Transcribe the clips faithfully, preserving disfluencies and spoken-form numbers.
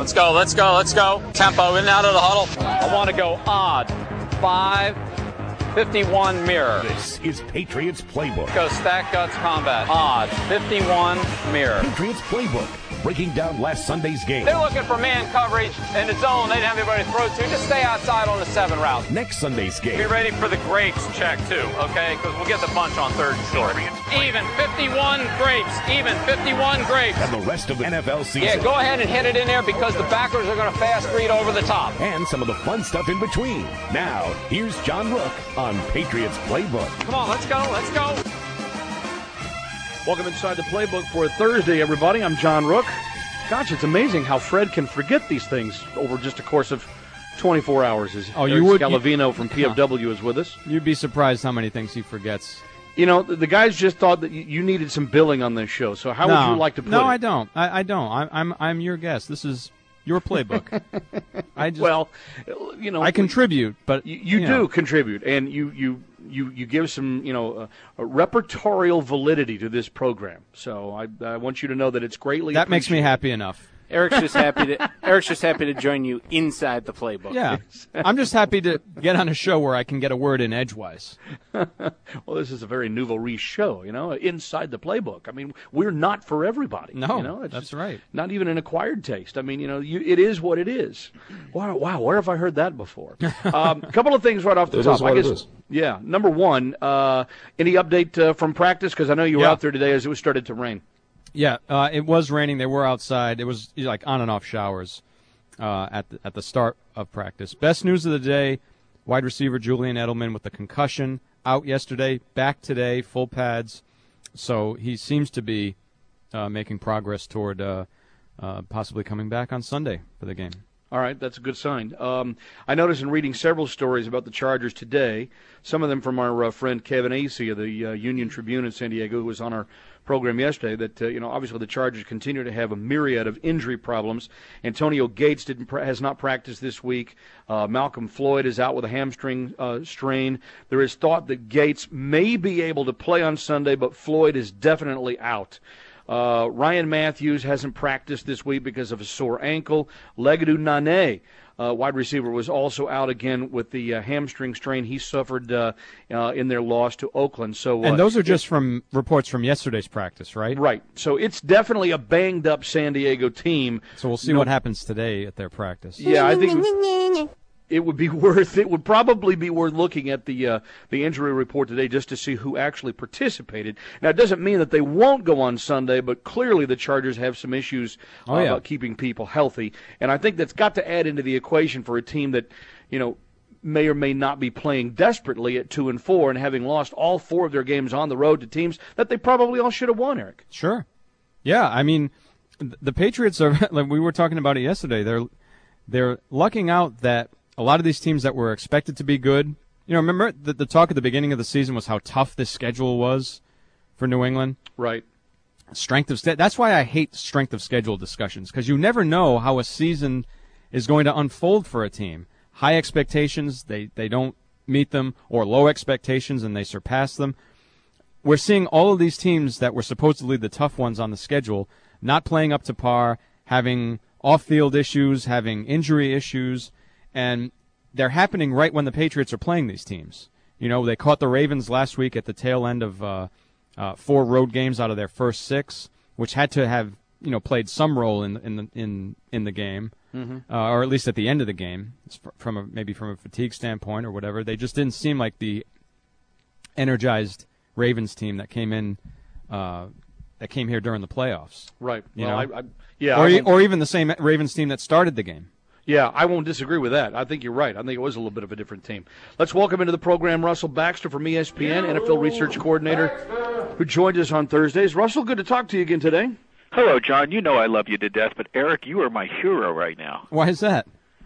Let's go, let's go, let's go. Tempo, in and out of the huddle. I want to go odd. Five, fifty-one mirror. This is Patriots Playbook. Go stack guts combat. Odd, fifty-one mirror. Patriots Playbook. Breaking down last Sunday's game. They're looking for man coverage in the zone. They didn't have anybody to throw to. Just stay outside on the seven route. Next Sunday's game. Be ready for the grapes check, too, okay? Because we'll get the bunch on third and short. Even fifty-one grapes. Even fifty-one grapes. And the rest of the N F L season. Yeah, go ahead and hit it in there because the backers are going to fast read over the top. And some of the fun stuff in between. Now, here's John Rook on Patriots Playbook. Come on, let's go, let's go. Welcome inside the Playbook for Thursday, everybody. I'm John Rook. Gosh, it's amazing how Fred can forget these things over just a course of twenty-four hours. As oh, Eric you would, Scalavino you, from P F W is with us. You'd be surprised how many things he forgets. You know, the, the guys just thought that you needed some billing on this show. So how no, would you like to put no, it? No, I don't. I, I don't. I, I'm I'm your guest. This is your Playbook. I just well, you know, I contribute, but you, you, you do know. contribute, and you you. You, you give some, you know, uh, a repertorial validity to this program. So I, I want you to know that it's greatly That makes me happy enough. Eric's just happy to Eric's just happy to join you inside the Playbook. Yeah, I'm just happy to get on a show where I can get a word in edgewise. Well, this is a very nouveau riche show, you know, inside the Playbook. I mean, we're not for everybody. No, you know? It's that's right. Not even an acquired taste. I mean, you know, you, it is what it is. Wow, wow, where have I heard that before? Um, a couple of things right off the it top. Is what I guess. It is. Yeah, number one, uh, any update uh, from practice? Because I know you were yeah. out there today as it was started to rain. Yeah, uh, it was raining. They were outside. It was like on and off showers uh, at the, at the start of practice. Best news of the day: wide receiver Julian Edelman with the concussion out yesterday, back today, full pads. So he seems to be uh, making progress toward uh, uh, possibly coming back on Sunday for the game. All right, that's a good sign. Um, I noticed in reading several stories about the Chargers today, some of them from our uh, friend Kevin Acey of the uh, Union Tribune in San Diego, who was on our program yesterday, that uh, you know obviously the Chargers continue to have a myriad of injury problems. Antonio Gates didn't pra- has not practiced this week. Uh, Malcolm Floyd is out with a hamstring uh, strain. There is thought that Gates may be able to play on Sunday, but Floyd is definitely out. Uh, Ryan Matthews hasn't practiced this week because of a sore ankle. Legadu Nane, uh, wide receiver, was also out again with the uh, hamstring strain he suffered uh, uh, in their loss to Oakland. So, uh, and those are just from reports from yesterday's practice, right? Right. So it's definitely a banged-up San Diego team. So we'll see no, what happens today at their practice. Yeah, I think it would be worth. It would probably be worth looking at the uh, the injury report today just to see who actually participated. Now, it doesn't mean that they won't go on Sunday, but clearly the Chargers have some issues uh, oh, yeah. about keeping people healthy, and I think that's got to add into the equation for a team that, you know, may or may not be playing desperately at two and four and having lost all four of their games on the road to teams that they probably all should have won. Eric. Sure. Yeah, I mean, the Patriots are like we were talking about it yesterday. They're they're lucking out that a lot of these teams that were expected to be good, you know, remember the, the talk at the beginning of the season was how tough this schedule was for New England? Right. Strength of sch- That's why I hate strength of schedule discussions, because you never know how a season is going to unfold for a team. High expectations, they, they don't meet them, or low expectations and they surpass them. We're seeing all of these teams that were supposedly the tough ones on the schedule not playing up to par, having off-field issues, having injury issues, and they're happening right when the Patriots are playing these teams. You know, they caught the Ravens last week at the tail end of uh, uh, four road games out of their first six, which had to have, you know, played some role in in the, in in the game, mm-hmm. uh, or at least at the end of the game, from a, maybe from a fatigue standpoint or whatever. They just didn't seem like the energized Ravens team that came in uh, that came here during the playoffs. Right. You well, know? I, I, yeah. Or, I or even the same Ravens team that started the game. Yeah, I won't disagree with that. I think you're right. I think it was a little bit of a different team. Let's welcome into the program Russell Baxter from E S P N, N F L research coordinator, who joined us on Thursdays. Russell, good to talk to you again today. Hello, John. You know I love you to death, but Eric, you are my hero right now. Why is that?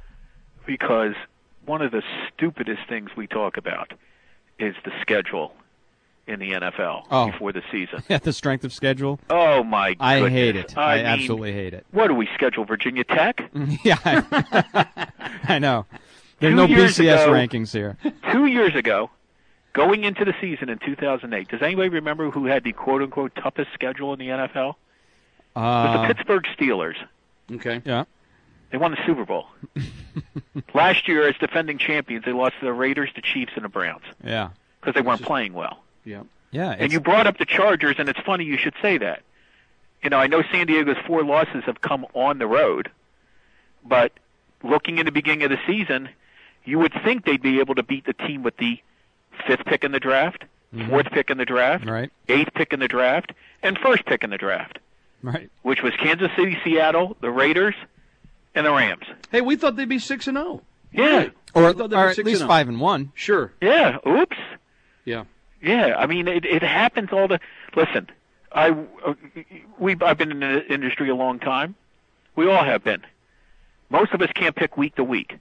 Because one of the stupidest things we talk about is the schedule in the N F L oh. before the season. Yeah, the strength of schedule? Oh, my goodness. I hate it. I, I mean, absolutely hate it. What do we schedule, Virginia Tech? Yeah, I, I know. There's two no B C S ago, rankings here. Two years ago, going into the season in two thousand eight, does anybody remember who had the quote-unquote toughest schedule in the N F L? Uh, It was the Pittsburgh Steelers. Okay. Yeah. They won the Super Bowl. Last year, as defending champions, they lost to the Raiders, the Chiefs, and the Browns. Yeah. Because they weren't playing well. Yeah. Yeah. And you brought up the Chargers, and it's funny you should say that. You know, I know San Diego's four losses have come on the road, but looking in the beginning of the season, you would think they'd be able to beat the team with the fifth pick in the draft, mm-hmm. fourth pick in the draft, right. eighth pick in the draft, and first pick in the draft. Right. Which was Kansas City, Seattle, the Raiders, and the Rams. Hey, we thought they'd be six and zero. Yeah, or, thought they'd or be at six least and five and one. Sure. Yeah. Oops. Yeah. Yeah. I mean, it, it happens all the. Listen, I uh, we I've been in the industry a long time. We all have been. Most of us can't pick week to week.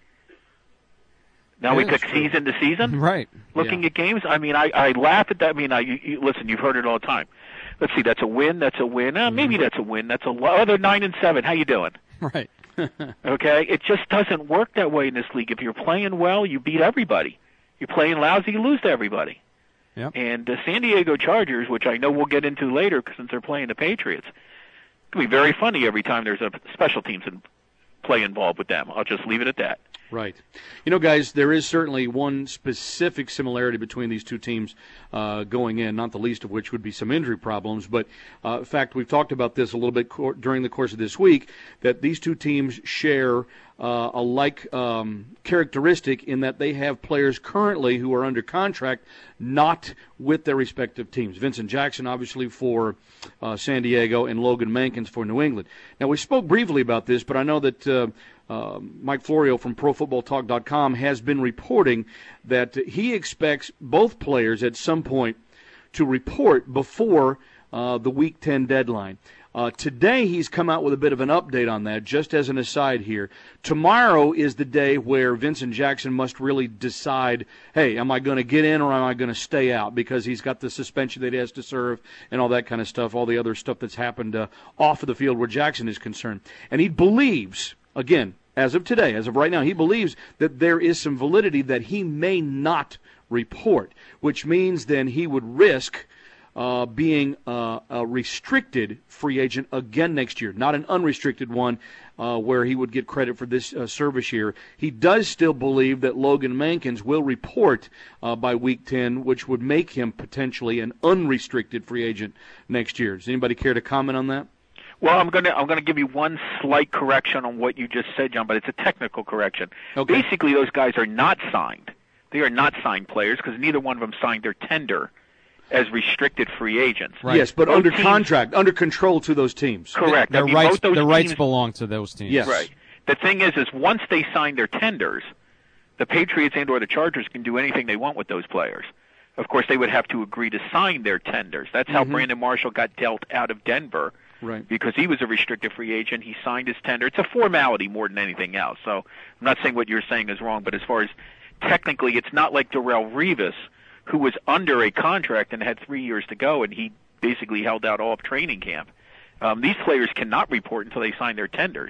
Now Yeah, we that's pick true. season to season. Right. Looking Yeah. at games, I mean, I, I laugh at that. I mean, I you, you, listen. You've heard it all the time. Let's see. That's a win. That's a win. Uh, maybe that's a win. That's a lo- oh, they're nine and seven. How you doing? Right. Okay, it just doesn't work that way in this league. If you're playing well, you beat everybody. You're playing lousy, you lose to everybody. Yep. And the San Diego Chargers, which I know we'll get into later since they're playing the Patriots, it can be very funny every time there's a special teams in, play involved with them. I'll just leave it at that. Right. You know, guys, there is certainly one specific similarity between these two teams uh, going in, not the least of which would be some injury problems. But, uh, in fact, we've talked about this a little bit cor- during the course of this week, that these two teams share uh, a like um, characteristic in that they have players currently who are under contract not with their respective teams. Vincent Jackson, obviously, for uh, San Diego, and Logan Mankins for New England. Now, we spoke briefly about this, but I know that uh, uh, Mike Florio from Pro Football Talk dot com has been reporting that he expects both players at some point to report before uh, the Week ten deadline. Uh, today he's come out with a bit of an update on that, just as an aside here. Tomorrow is the day where Vincent Jackson must really decide, hey, am I going to get in or am I going to stay out? Because he's got the suspension that he has to serve and all that kind of stuff, all the other stuff that's happened uh, off of the field where Jackson is concerned. And he believes, again, as of today, as of right now, he believes that there is some validity that he may not report, which means then he would risk Uh, being uh, a restricted free agent again next year, not an unrestricted one uh, where he would get credit for this uh, service year. He does still believe that Logan Mankins will report uh, by week ten, which would make him potentially an unrestricted free agent next year. Does anybody care to comment on that? Well, I'm going to I'm going to give you one slight correction on what you just said, John, but it's a technical correction. Okay. Basically, those guys are not signed. They are not signed players because neither one of them signed their tender as restricted free agents. Right. Yes, but both under teams, contract, under control to those teams. Correct. Their I mean, rights, both those their rights teams, belong to those teams. Yes. Right. The thing is, is once they sign their tenders, the Patriots and or the Chargers can do anything they want with those players. Of course, they would have to agree to sign their tenders. That's how Mhm. Brandon Marshall got dealt out of Denver. Right. Because he was a restricted free agent. He signed his tender. It's a formality more than anything else. So I'm not saying what you're saying is wrong, but as far as technically, it's not like Darrelle Revis, who was under a contract and had three years to go, and he basically held out all of training camp. Um, these players cannot report until they sign their tenders,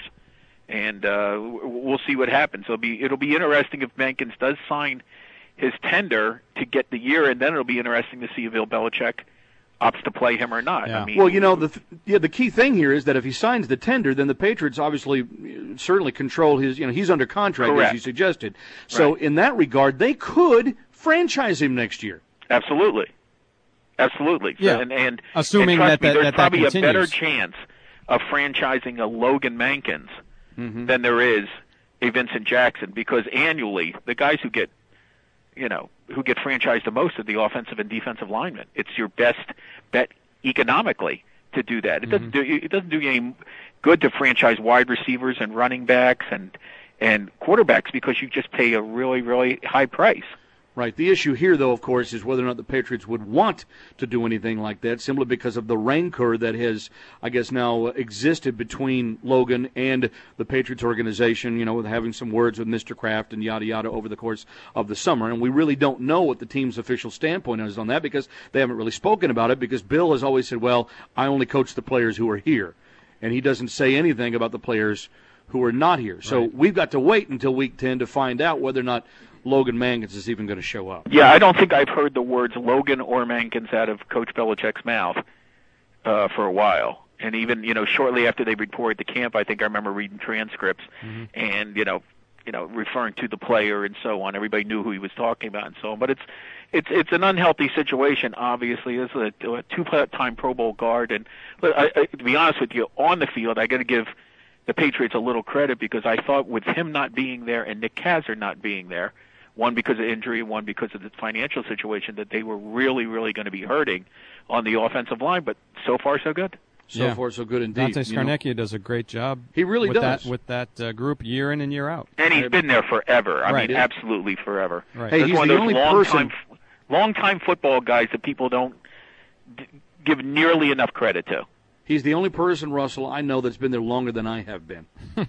and uh, we'll see what happens. It'll be it'll be interesting if Mankins does sign his tender to get the year, and then it'll be interesting to see if Bill Belichick opts to play him or not. Yeah. I mean, Well, you know, the th- yeah, the key thing here is that if he signs the tender, then the Patriots obviously uh, certainly control his, you know, he's under contract, Correct. as you suggested. So Right. in that regard, they could franchise him next year. Absolutely, absolutely. Yeah. and, and Assuming and trust that me, that- there's that that probably a better continues. chance of franchising a Logan Mankins Mm-hmm. than there is a Vincent Jackson, because annually the guys who get, you know, who get franchised the most are the offensive and defensive linemen. It's your best bet economically to do that. It doesn't do it doesn't do you any good to franchise wide receivers and running backs and and quarterbacks because you just pay a really really high price. Right. The issue here, though, of course, is whether or not the Patriots would want to do anything like that, simply because of the rancor that has, I guess, now existed between Logan and the Patriots organization, you know, with having some words with Mister Kraft and yada, yada over the course of the summer. And we really don't know what the team's official standpoint is on that because they haven't really spoken about it, because Bill has always said, well, I only coach the players who are here. And he doesn't say anything about the players who are not here. So Right. we've got to wait until week ten to find out whether or not Logan Mankins is even going to show up. Yeah, I don't think I've heard the words Logan or Mankins out of Coach Belichick's mouth uh, for a while. And even, you know, shortly after they reported to camp, I think I remember reading transcripts mm-hmm. and, you know, you know, referring to the player and so on. Everybody knew who he was talking about and so on. But it's it's it's an unhealthy situation, obviously. It's a, a two-time Pro Bowl guard. And I, I, to be honest with you, on the field, I got to give the Patriots a little credit because I thought with him not being there and Nick Kazar not being there, one because of injury, one because of the financial situation, that they were really, really going to be hurting on the offensive line. But so far, so good. So yeah. far, so good indeed. Dante Scarnecchia you know? does a great job. He really with does that, with that uh, group year in and year out. And he's been there forever. I right. mean, yeah. absolutely forever. Right. Hey, That's he's one the of those only long person. Time, long-time football guys that people don't d- give nearly enough credit to. He's the only person, Russell, I know that's been there longer than I have been.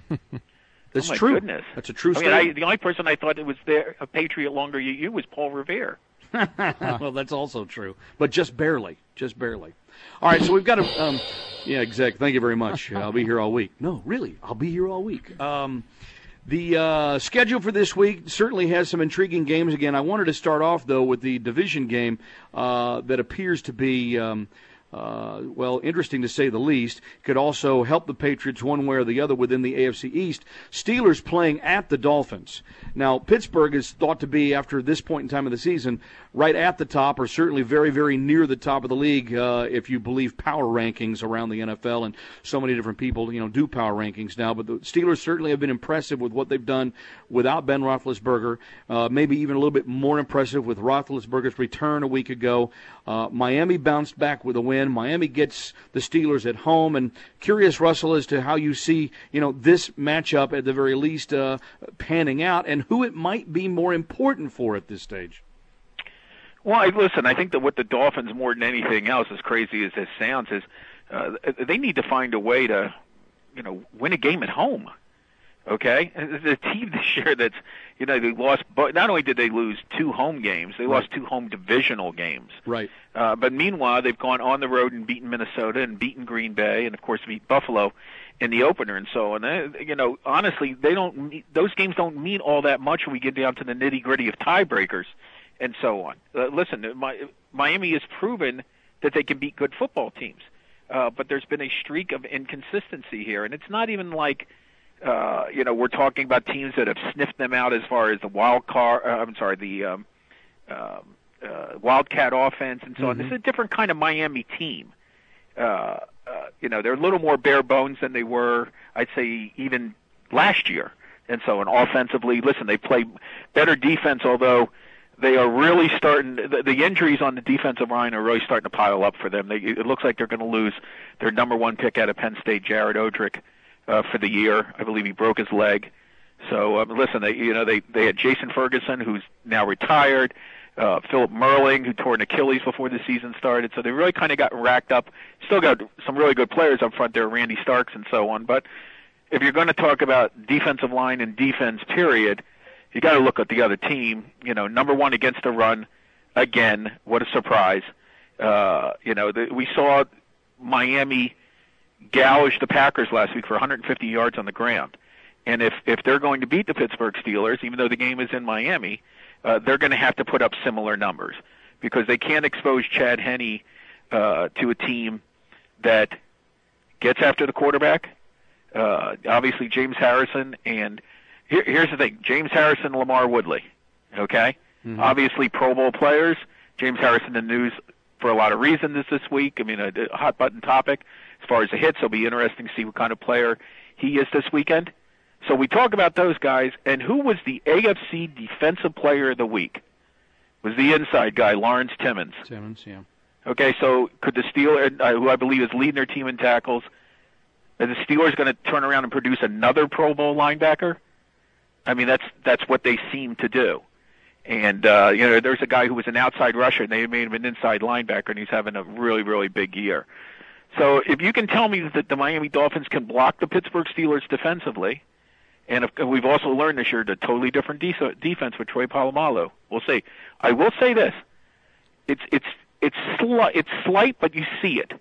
That's oh my true. Goodness. That's a true I statement. mean, I, the only person I thought that was there, a Patriot longer than you, was Paul Revere. Well, that's also true, but just barely, just barely. All right, so we've got to, um, yeah, exactly. Thank you very much. I'll be here all week. No, really, I'll be here all week. Um, the uh, schedule for this week certainly has some intriguing games. Again, I wanted to start off, though, with the division game uh, that appears to be, um, uh, well, interesting to say the least. Could also help the Patriots one way or the other within the A F C East. Steelers playing at the Dolphins. Now, Pittsburgh is thought to be, after this point in time of the season, right at the top, or certainly very, very near the top of the league, uh, if you believe power rankings around the N F L, and so many different people, you know, do power rankings now. But the Steelers certainly have been impressive with what they've done without Ben Roethlisberger. Uh, maybe even a little bit more impressive with Roethlisberger's return a week ago. Uh, Miami bounced back with a win. Miami gets the Steelers at home. And curious, Russell, as to how you see, you know, this matchup at the very least uh, panning out, and who it might be more important for at this stage. Well, I, listen, I think that what the Dolphins, more than anything else, as crazy as this sounds, is uh, they need to find a way to, you know, win a game at home. Okay? And the team this year that's, you know, they lost, but not only did they lose two home games, they right. lost two home divisional games. Right. Uh, but meanwhile, they've gone on the road and beaten Minnesota and beaten Green Bay and, of course, beat Buffalo in the opener and so on. And, you know, honestly, they don't, those games don't mean all that much when we get down to the nitty-gritty of tiebreakers and so on. Uh, listen, my, Miami has proven that they can beat good football teams, uh, but there's been a streak of inconsistency here, and it's not even like, uh, you know, we're talking about teams that have sniffed them out as far as the wild card. Uh, I'm sorry, the um, uh, uh, Wildcat offense and so mm-hmm. on. This is a different kind of Miami team. Uh, uh, you know, they're a little more bare bones than they were, I'd say, even last year. And so, and offensively, listen, they play better defense, although they are really starting, the, the injuries on the defensive line are really starting to pile up for them. They, it looks like they're going to lose their number one pick out of Penn State, Jared Odrick, uh, for the year. I believe he broke his leg. So, um, listen, they, you know, they, they had Jason Ferguson, who's now retired, uh, Philip Merling, who tore an Achilles before the season started. So they really kind of got racked up. Still got some really good players up front there, Randy Starks and so on. But if you're going to talk about defensive line and defense, period, you got to look at the other team. You know, number one against the run, again, what a surprise. Uh, you know, the, we saw Miami gouge the Packers last week for one hundred fifty yards on the ground. And if, if they're going to beat the Pittsburgh Steelers, even though the game is in Miami, uh, they're going to have to put up similar numbers because they can't expose Chad Henne uh, to a team that gets after the quarterback. Uh, obviously, James Harrison and here, here's the thing: James Harrison, Lamar Woodley. Okay, mm-hmm. Obviously Pro Bowl players. James Harrison in the news for a lot of reasons this week. I mean, a, a hot button topic as far as the hits. It'll be interesting to see what kind of player he is this weekend. So we talk about those guys, and who was the A F C Defensive Player of the Week? It was the inside guy, Lawrence Timmons. Timmons, yeah. Okay, so could the Steelers, uh, who I believe is leading their team in tackles, are the Steelers going to turn around and produce another Pro Bowl linebacker? I mean, that's that's what they seem to do. And, uh, you know, there's a guy who was an outside rusher, and they made him an inside linebacker, and he's having a really, really big year. So if you can tell me that the Miami Dolphins can block the Pittsburgh Steelers defensively, and if, we've also learned this year a totally different de- defense with Troy Polamalu. We'll see. I will say this: it's it's it's sli- it's slight, but you see it.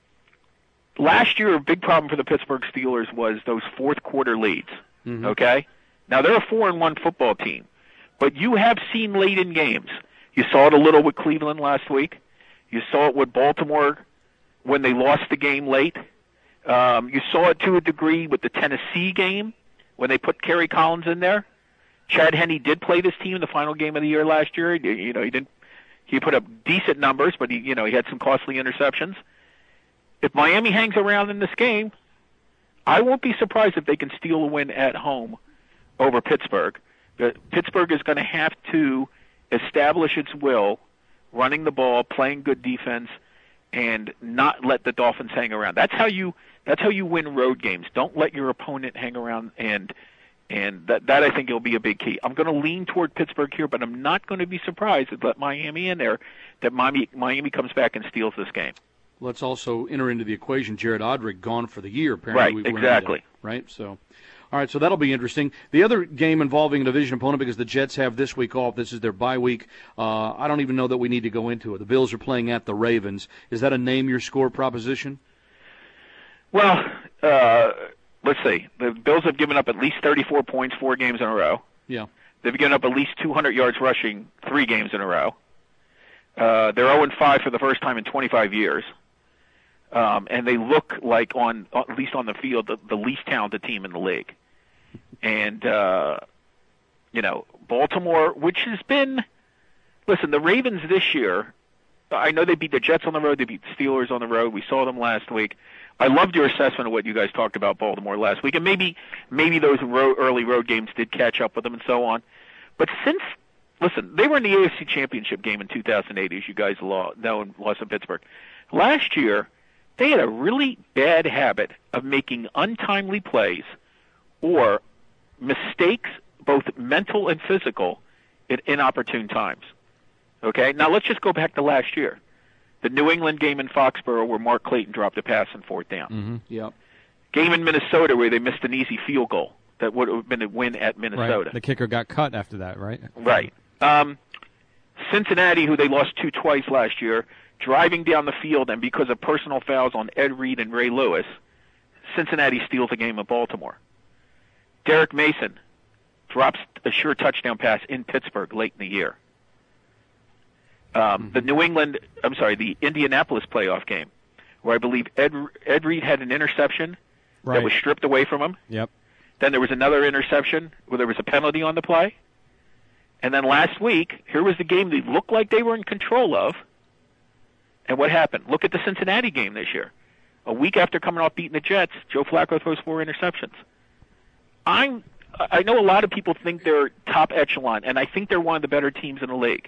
Last year, a big problem for the Pittsburgh Steelers was those fourth quarter leads. Mm-hmm. Okay, now they're a four and one football team, but you have seen late in games. You saw it a little with Cleveland last week. You saw it with Baltimore when they lost the game late. Um, you saw it to a degree with the Tennessee game when they put Kerry Collins in there. Chad Henne did play this team in the final game of the year last year. You know, he didn't. He put up decent numbers, but he, you know, he had some costly interceptions. If Miami hangs around in this game, I won't be surprised if they can steal a win at home over Pittsburgh. But Pittsburgh is going to have to establish its will, running the ball, playing good defense, and not let the Dolphins hang around. That's how you. That's how you win road games. Don't let your opponent hang around, and and that that I think will be a big key. I'm going to lean toward Pittsburgh here, but I'm not going to be surprised if let Miami in there that Miami Miami comes back and steals this game. Let's also enter into the equation Jared Odrick gone for the year. Apparently, right, exactly. It, right, so. All right, so that'll be interesting. The other game involving a division opponent, because the Jets have this week off, this is their bye week, uh, I don't even know that we need to go into it. The Bills are playing at the Ravens. Is that a name-your-score proposition? Well, uh, let's see. The Bills have given up at least thirty-four points four games in a row. Yeah. They've given up at least two hundred yards rushing three games in a row. Uh, they're oh and five for the first time in twenty-five years. Um, and they look like, on at least on the field, the, the least talented team in the league. And, uh, you know, Baltimore, which has been, listen, the Ravens this year, I know they beat the Jets on the road, they beat the Steelers on the road. We saw them last week. I loved your assessment of what you guys talked about Baltimore last week, and maybe maybe those ro- early road games did catch up with them and so on. But since, listen, they were in the A F C Championship game in two thousand eight, as you guys know, and lost in Pittsburgh. Last year, they had a really bad habit of making untimely plays or mistakes, both mental and physical, at inopportune times. Okay? Now let's just go back to last year. The New England game in Foxborough where Mark Clayton dropped a pass on fourth down. Mm-hmm. Yep. Game in Minnesota where they missed an easy field goal that would have been a win at Minnesota. Right. The kicker got cut after that, right? Right. Um, Cincinnati, who they lost to twice last year, driving down the field, and because of personal fouls on Ed Reed and Ray Lewis, Cincinnati steals a game of Baltimore. Derek Mason drops a sure touchdown pass in Pittsburgh late in the year. Um, mm-hmm. The New England, I'm sorry, the Indianapolis playoff game, where I believe Ed, Ed Reed had an interception right. that was stripped away from him. Yep. Then there was another interception where there was a penalty on the play. And then last week, here was the game they looked like they were in control of. And what happened? Look at the Cincinnati game this year. A week after coming off beating the Jets, Joe Flacco throws four interceptions. I'm, I know a lot of people think they're top echelon, and I think they're one of the better teams in the league.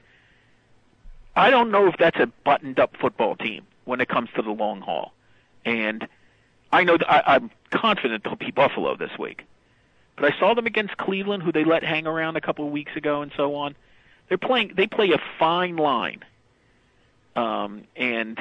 I don't know if that's a buttoned-up football team when it comes to the long haul. And I know that I, I'm confident they'll beat Buffalo this week. But I saw them against Cleveland, who they let hang around a couple of weeks ago and so on. They're playing. They play a fine line. Um, and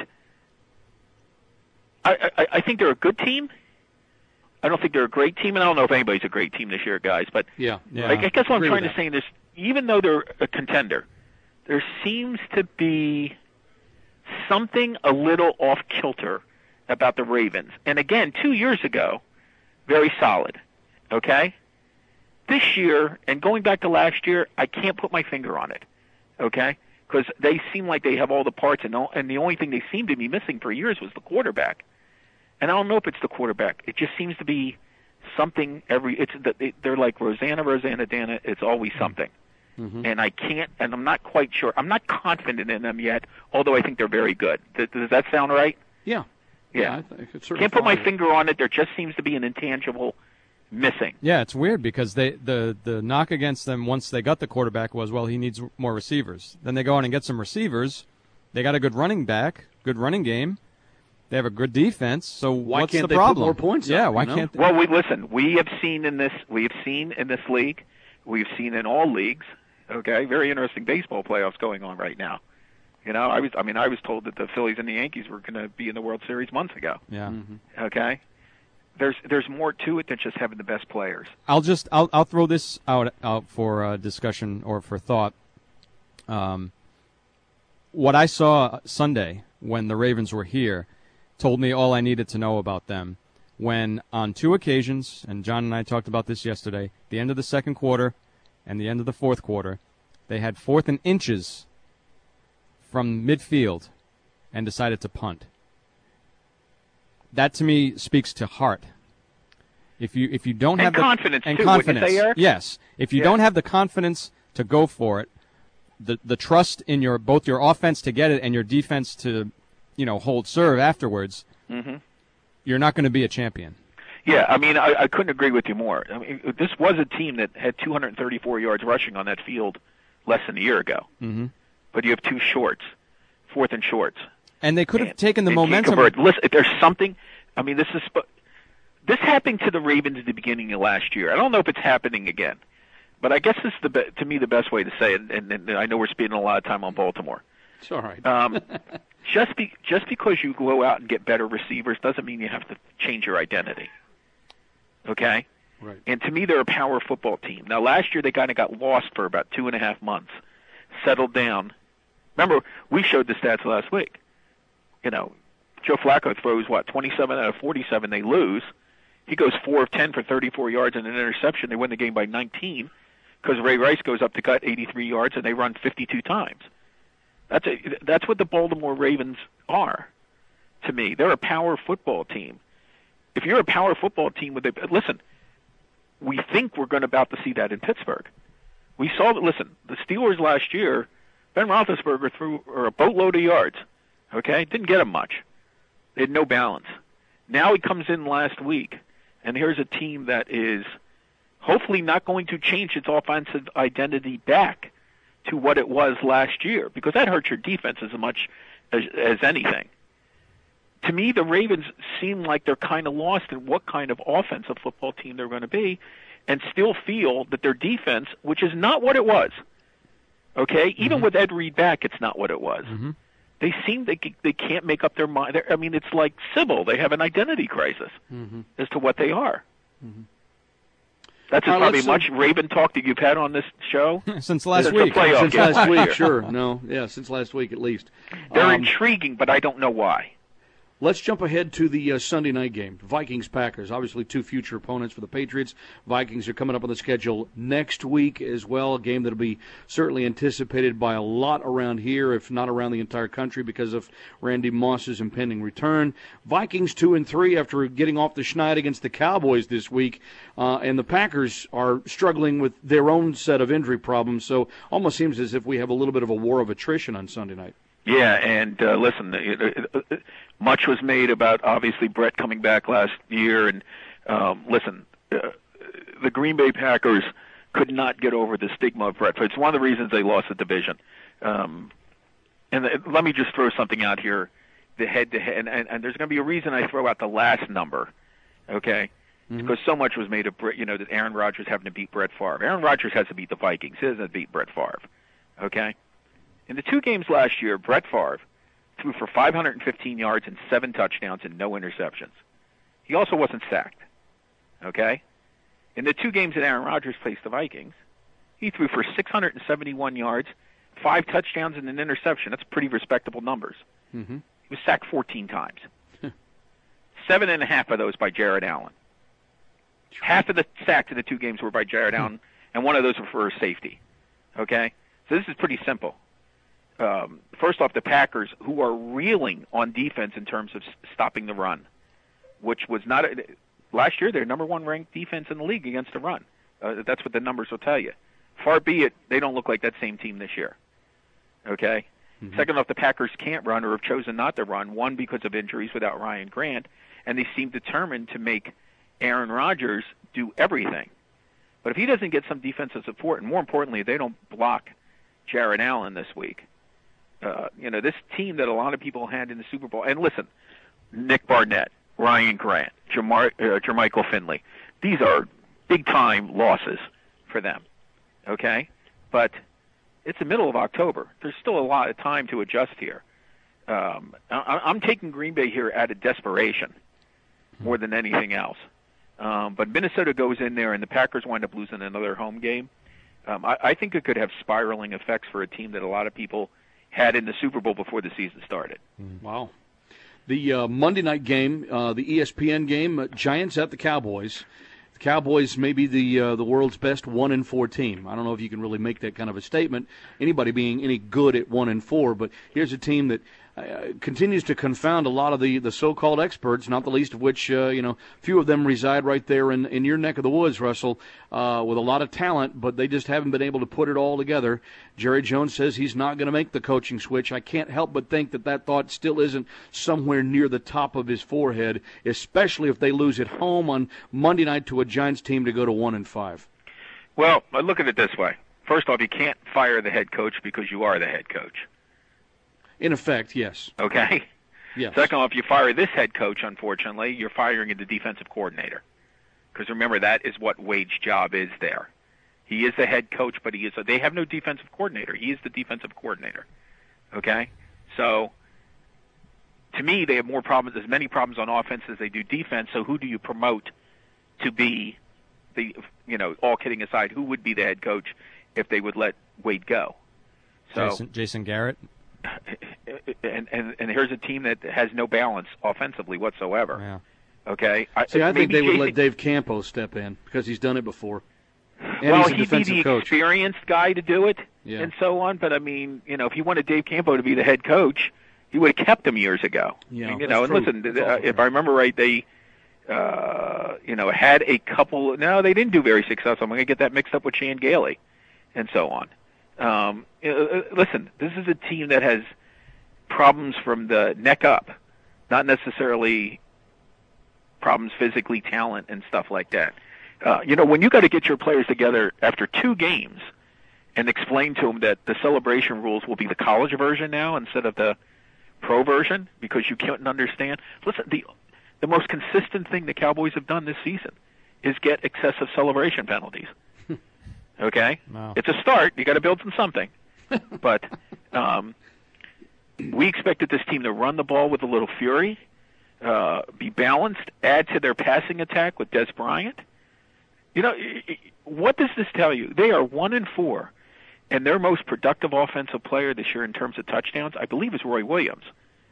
I, I, I think they're a good team. I don't think they're a great team, and I don't know if anybody's a great team this year, guys. But yeah, yeah, I, I guess what I'm trying to that. say is, even though they're a contender, there seems to be something a little off-kilter about the Ravens. And again, two years ago, very solid, okay? This year, and going back to last year, I can't put my finger on it, okay? Because they seem like they have all the parts, and, all, and the only thing they seem to be missing for years was the quarterback. And I don't know if it's the quarterback. It just seems to be something every. It's they're like Rosanna, Rosanna, Dana. It's always something. Mm-hmm. And I can't, and I'm not quite sure. I'm not confident in them yet, although I think they're very good. Does, does that sound right? Yeah. Yeah. yeah I think it's can't put my finger on it. There just seems to be an intangible missing. Yeah, it's weird because they the, the knock against them once they got the quarterback was, well, he needs more receivers. Then they go on and get some receivers. They got a good running back, good running game. They have a good defense, so why what's can't the they problem? put more points yeah, up, why you know? can't they? Well, we listen. We have seen in this. We have seen in this league. We've seen in all leagues. Okay, very interesting baseball playoffs going on right now. You know, I was. I mean, I was told that the Phillies and the Yankees were going to be in the World Series months ago. Yeah. Mm-hmm. Okay. There's there's more to it than just having the best players. I'll just I'll I'll throw this out out for uh, discussion or for thought. Um, what I saw Sunday when the Ravens were here told me all I needed to know about them. When on two occasions, and John and I talked about this yesterday, the end of the second quarter and the end of the fourth quarter, they had fourth and inches from midfield and decided to punt. that to me speaks to heart. If you if you don't and have confidence the, and too, confidence, wouldn't you say, Eric? yes. If you Yeah. don't have the confidence to go for it, the the trust in your both your offense to get it and your defense to, you know, hold serve afterwards, mm-hmm. you're not going to be a champion. Yeah, I mean, I, I couldn't agree with you more. I mean, this was a team that had two hundred thirty-four yards rushing on that field less than a year ago. Mm-hmm. But you have two shorts, fourth and shorts. And they could have and, taken the and momentum. Listen, if there's something, I mean, this is this happened to the Ravens at the beginning of last year. I don't know if it's happening again, but I guess this is the be- to me the best way to say it. And, and, and I know we're spending a lot of time on Baltimore. It's all right. Um, just be, just because you go out and get better receivers doesn't mean you have to change your identity. Okay? Right. And to me, they're a power football team. Now, last year they kind of got lost for about two and a half months, settled down. Remember, we showed the stats last week. You know, Joe Flacco throws, what, twenty-seven out of forty-seven, they lose. He goes four of ten for thirty-four yards and an interception. They win the game by nineteen because Ray Rice goes up to cut eighty-three yards and they run fifty-two times. That's a, that's what the Baltimore Ravens are to me. They're a power football team. If you're a power football team with a listen, we think we're going to about to see that in Pittsburgh. We saw that. Listen, the Steelers last year, Ben Roethlisberger threw or a boatload of yards. Okay, didn't get him much. They had no balance. Now he comes in last week, and here's a team that is hopefully not going to change its offensive identity back to what it was last year, because that hurts your defense as much as, as anything. To me, the Ravens seem like they're kind of lost in what kind of offensive football team they're going to be, and still feel that their defense, which is not what it was, okay? Even Mm-hmm. with Ed Reed back, it's not what it was. Mm-hmm. They seem they they can't make up their mind. They're, I mean, it's like Sybil. They have an identity crisis Mm-hmm. as to what they are. Mm-hmm. That's All as right, probably let's, much uh, Raven talk that you've had on this show. Since last It's a week. playoff Since game. last week, sure. No, yeah, since last week at least. They're Um, intriguing, but I don't know why. Let's jump ahead to the uh, Sunday night game. Vikings-Packers, obviously two future opponents for the Patriots. Vikings are coming up on the schedule next week as well, a game that will be certainly anticipated by a lot around here, if not around the entire country, because of Randy Moss's impending return. Vikings two and three after getting off the schneid against the Cowboys this week, uh, and the Packers are struggling with their own set of injury problems, so almost seems as if we have a little bit of a war of attrition on Sunday night. Yeah, and uh, listen, it, it, it, much was made about, obviously, Brett coming back last year. And um, listen, uh, the Green Bay Packers could not get over the stigma of Brett. It's one of the reasons they lost the division. Um, and the, let me just throw something out here, the head-to-head. And, and, and there's going to be a reason I throw out the last number, okay? Mm-hmm. Because so much was made of, you know, that Aaron Rodgers having to beat Brett Favre. Aaron Rodgers has to beat the Vikings. He doesn't beat Brett Favre, okay? In the two games last year, Brett Favre threw for five hundred fifteen yards and seven touchdowns and no interceptions. He also wasn't sacked. Okay? In the two games that Aaron Rodgers faced the Vikings, he threw for six hundred seventy-one yards, five touchdowns, and an interception. That's pretty respectable numbers. Mm-hmm. He was sacked fourteen times. Seven and a half of those by Jared Allen. Half of the sacks in the two games were by Jared Allen, and one of those were for a safety. Okay? So this is pretty simple. Um, first off, the Packers, who are reeling on defense in terms of stopping the run, which was not a, last year their number one ranked defense in the league against the run. Uh, that's what the numbers will tell you. Far be it, they don't look like that same team this year. Okay? Mm-hmm. Second off, the Packers can't run or have chosen not to run, one because of injuries without Ryan Grant, and they seem determined to make Aaron Rodgers do everything. But if he doesn't get some defensive support, and more importantly, if they don't block Jared Allen this week, Uh, you know, this team that a lot of people had in the Super Bowl. And listen, Nick Barnett, Ryan Grant, Jamar, uh, Jermichael Finley, these are big-time losses for them, okay? But it's the middle of October. There's still a lot of time to adjust here. Um, I, I'm taking Green Bay here out of desperation more than anything else. Um, but Minnesota goes in there, and the Packers wind up losing another home game. Um, I, I think it could have spiraling effects for a team that a lot of people had in the Super Bowl before the season started. Wow. The uh, Monday night game, uh, the E S P N game, uh, Giants at the Cowboys. The Cowboys may be the uh, the world's best one and four team. I don't know if you can really make that kind of a statement. Anybody being any good at one and four, but here's a team that uh, continues to confound a lot of the, the so-called experts, not the least of which, uh, you know, few of them reside right there in, in your neck of the woods, Russell, uh, with a lot of talent, but they just haven't been able to put it all together. Jerry Jones says he's not going to make the coaching switch. I can't help but think that that thought still isn't somewhere near the top of his forehead, especially if they lose at home on Monday night to a Giants team to go to one and five. Well, look at it this way. First off, you can't fire the head coach because you are the head coach. In effect, yes. Okay? Yes. Second off, you fire this head coach, unfortunately, you're firing the defensive coordinator. Because remember, that is what Wade's job is there. He is the head coach, but he is a, they have no defensive coordinator. He is the defensive coordinator. Okay? So, to me, they have more problems, as many problems on offense as they do defense, so who do you promote to be the, you know, all kidding aside, who would be the head coach if they would let Wade go? So, Jason, Jason Garrett? And, and and here's a team that has no balance offensively whatsoever. Yeah. Okay. I, See, I think they Jason, would let Dave Campos step in because he's done it before. And well, he's a he'd be defensive the coach. experienced guy to do it, Yeah. and so on. But I mean, you know, if you wanted Dave Campo to be the head coach, he would have kept him years ago. Yeah, and, you that's know, and true. listen, That's uh, awful if true. I remember right, they, uh, you know, had a couple. No, they didn't do very successful. I'm going to get that mixed up with Shane Gailey, and so on. Um, uh, listen, this is a team that has problems from the neck up, not necessarily problems physically, talent, and stuff like that. Uh, you know, when you got to get your players together after two games and explain to them that the celebration rules will be the college version now instead of the pro version because you can't understand. Listen, the the most consistent thing the Cowboys have done this season is get excessive celebration penalties. Okay? Wow. It's a start. You got to build from something. But um, we expected this team to run the ball with a little fury, uh, be balanced, add to their passing attack with Des Bryant. You know, what does this tell you? They are one and four, and their most productive offensive player this year in terms of touchdowns, I believe, is Roy Williams,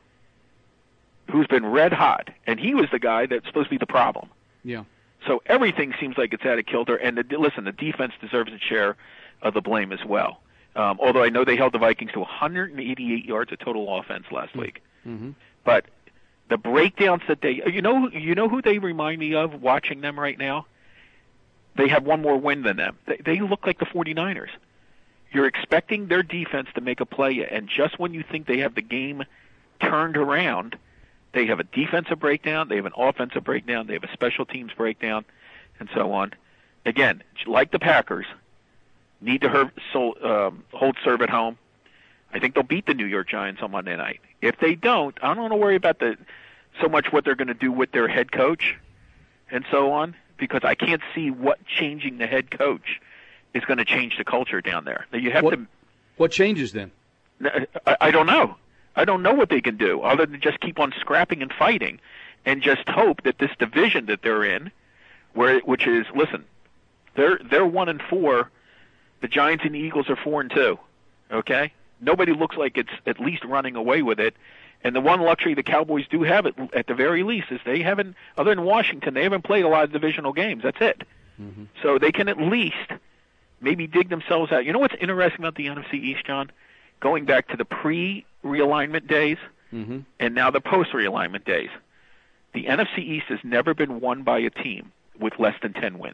who's been red hot, and he was the guy that's supposed to be the problem. Yeah. So everything seems like it's out of kilter, and the, listen, the defense deserves its share of the blame as well. Um, although I know they held the Vikings to one hundred eighty-eight yards of total offense last week, Mm-hmm. but the breakdowns that they, you know, you know who they remind me of watching them right now? They have one more win than them. They, they look like the forty-niners. You're expecting their defense to make a play, and just when you think they have the game turned around, they have a defensive breakdown, they have an offensive breakdown, they have a special teams breakdown, and so on. Again, like the Packers, need to her, so, um, hold serve at home. I think they'll beat the New York Giants on Monday night. If they don't, I don't want to worry about the so much what they're going to do with their head coach and so on, because I can't see what changing the head coach is going to change the culture down there. Now, you have What, to. what changes then? I, I don't know. I don't know what they can do other than just keep on scrapping and fighting, and just hope that this division that they're in, where which is listen, they're they're one and four. The Giants and the Eagles are four and two. Okay, nobody looks like it's at least running away with it. And the one luxury the Cowboys do have at, at the very least is they haven't, other than Washington, they haven't played a lot of divisional games. That's it. Mm-hmm. So they can at least maybe dig themselves out. You know what's interesting about the N F C East, John? Going back to the pre-realignment days Mm-hmm. and now the post-realignment days, the N F C East has never been won by a team with less than ten wins.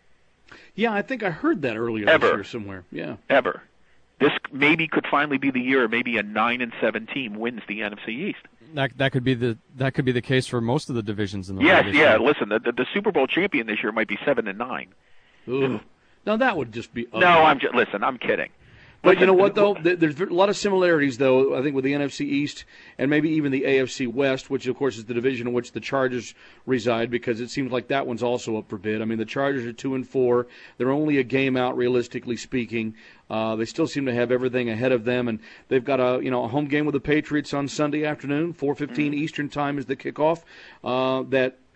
Yeah, I think I heard that earlier Ever. this year somewhere. Yeah. Ever. This maybe could finally be the year maybe a nine and seven team wins the N F C East. That that could be the that could be the case for most of the divisions in the Yes, league this yeah. year. Listen, the, the the Super Bowl champion this year might be seven and nine. Ugh. Now that would just be ugly. No, I'm just listen. I'm kidding. But you Listen, know what, though? Th- There's a lot of similarities, though, I think, with the N F C East and maybe even the A F C West, which, of course, is the division in which the Chargers reside, because it seems like that one's also up for bid. I mean, the Chargers are two and four. They're only a game out, realistically speaking. Uh, they still seem to have everything ahead of them, and they've got a you know a home game with the Patriots on Sunday afternoon, four fifteen mm. Eastern time is the kickoff. Uh, that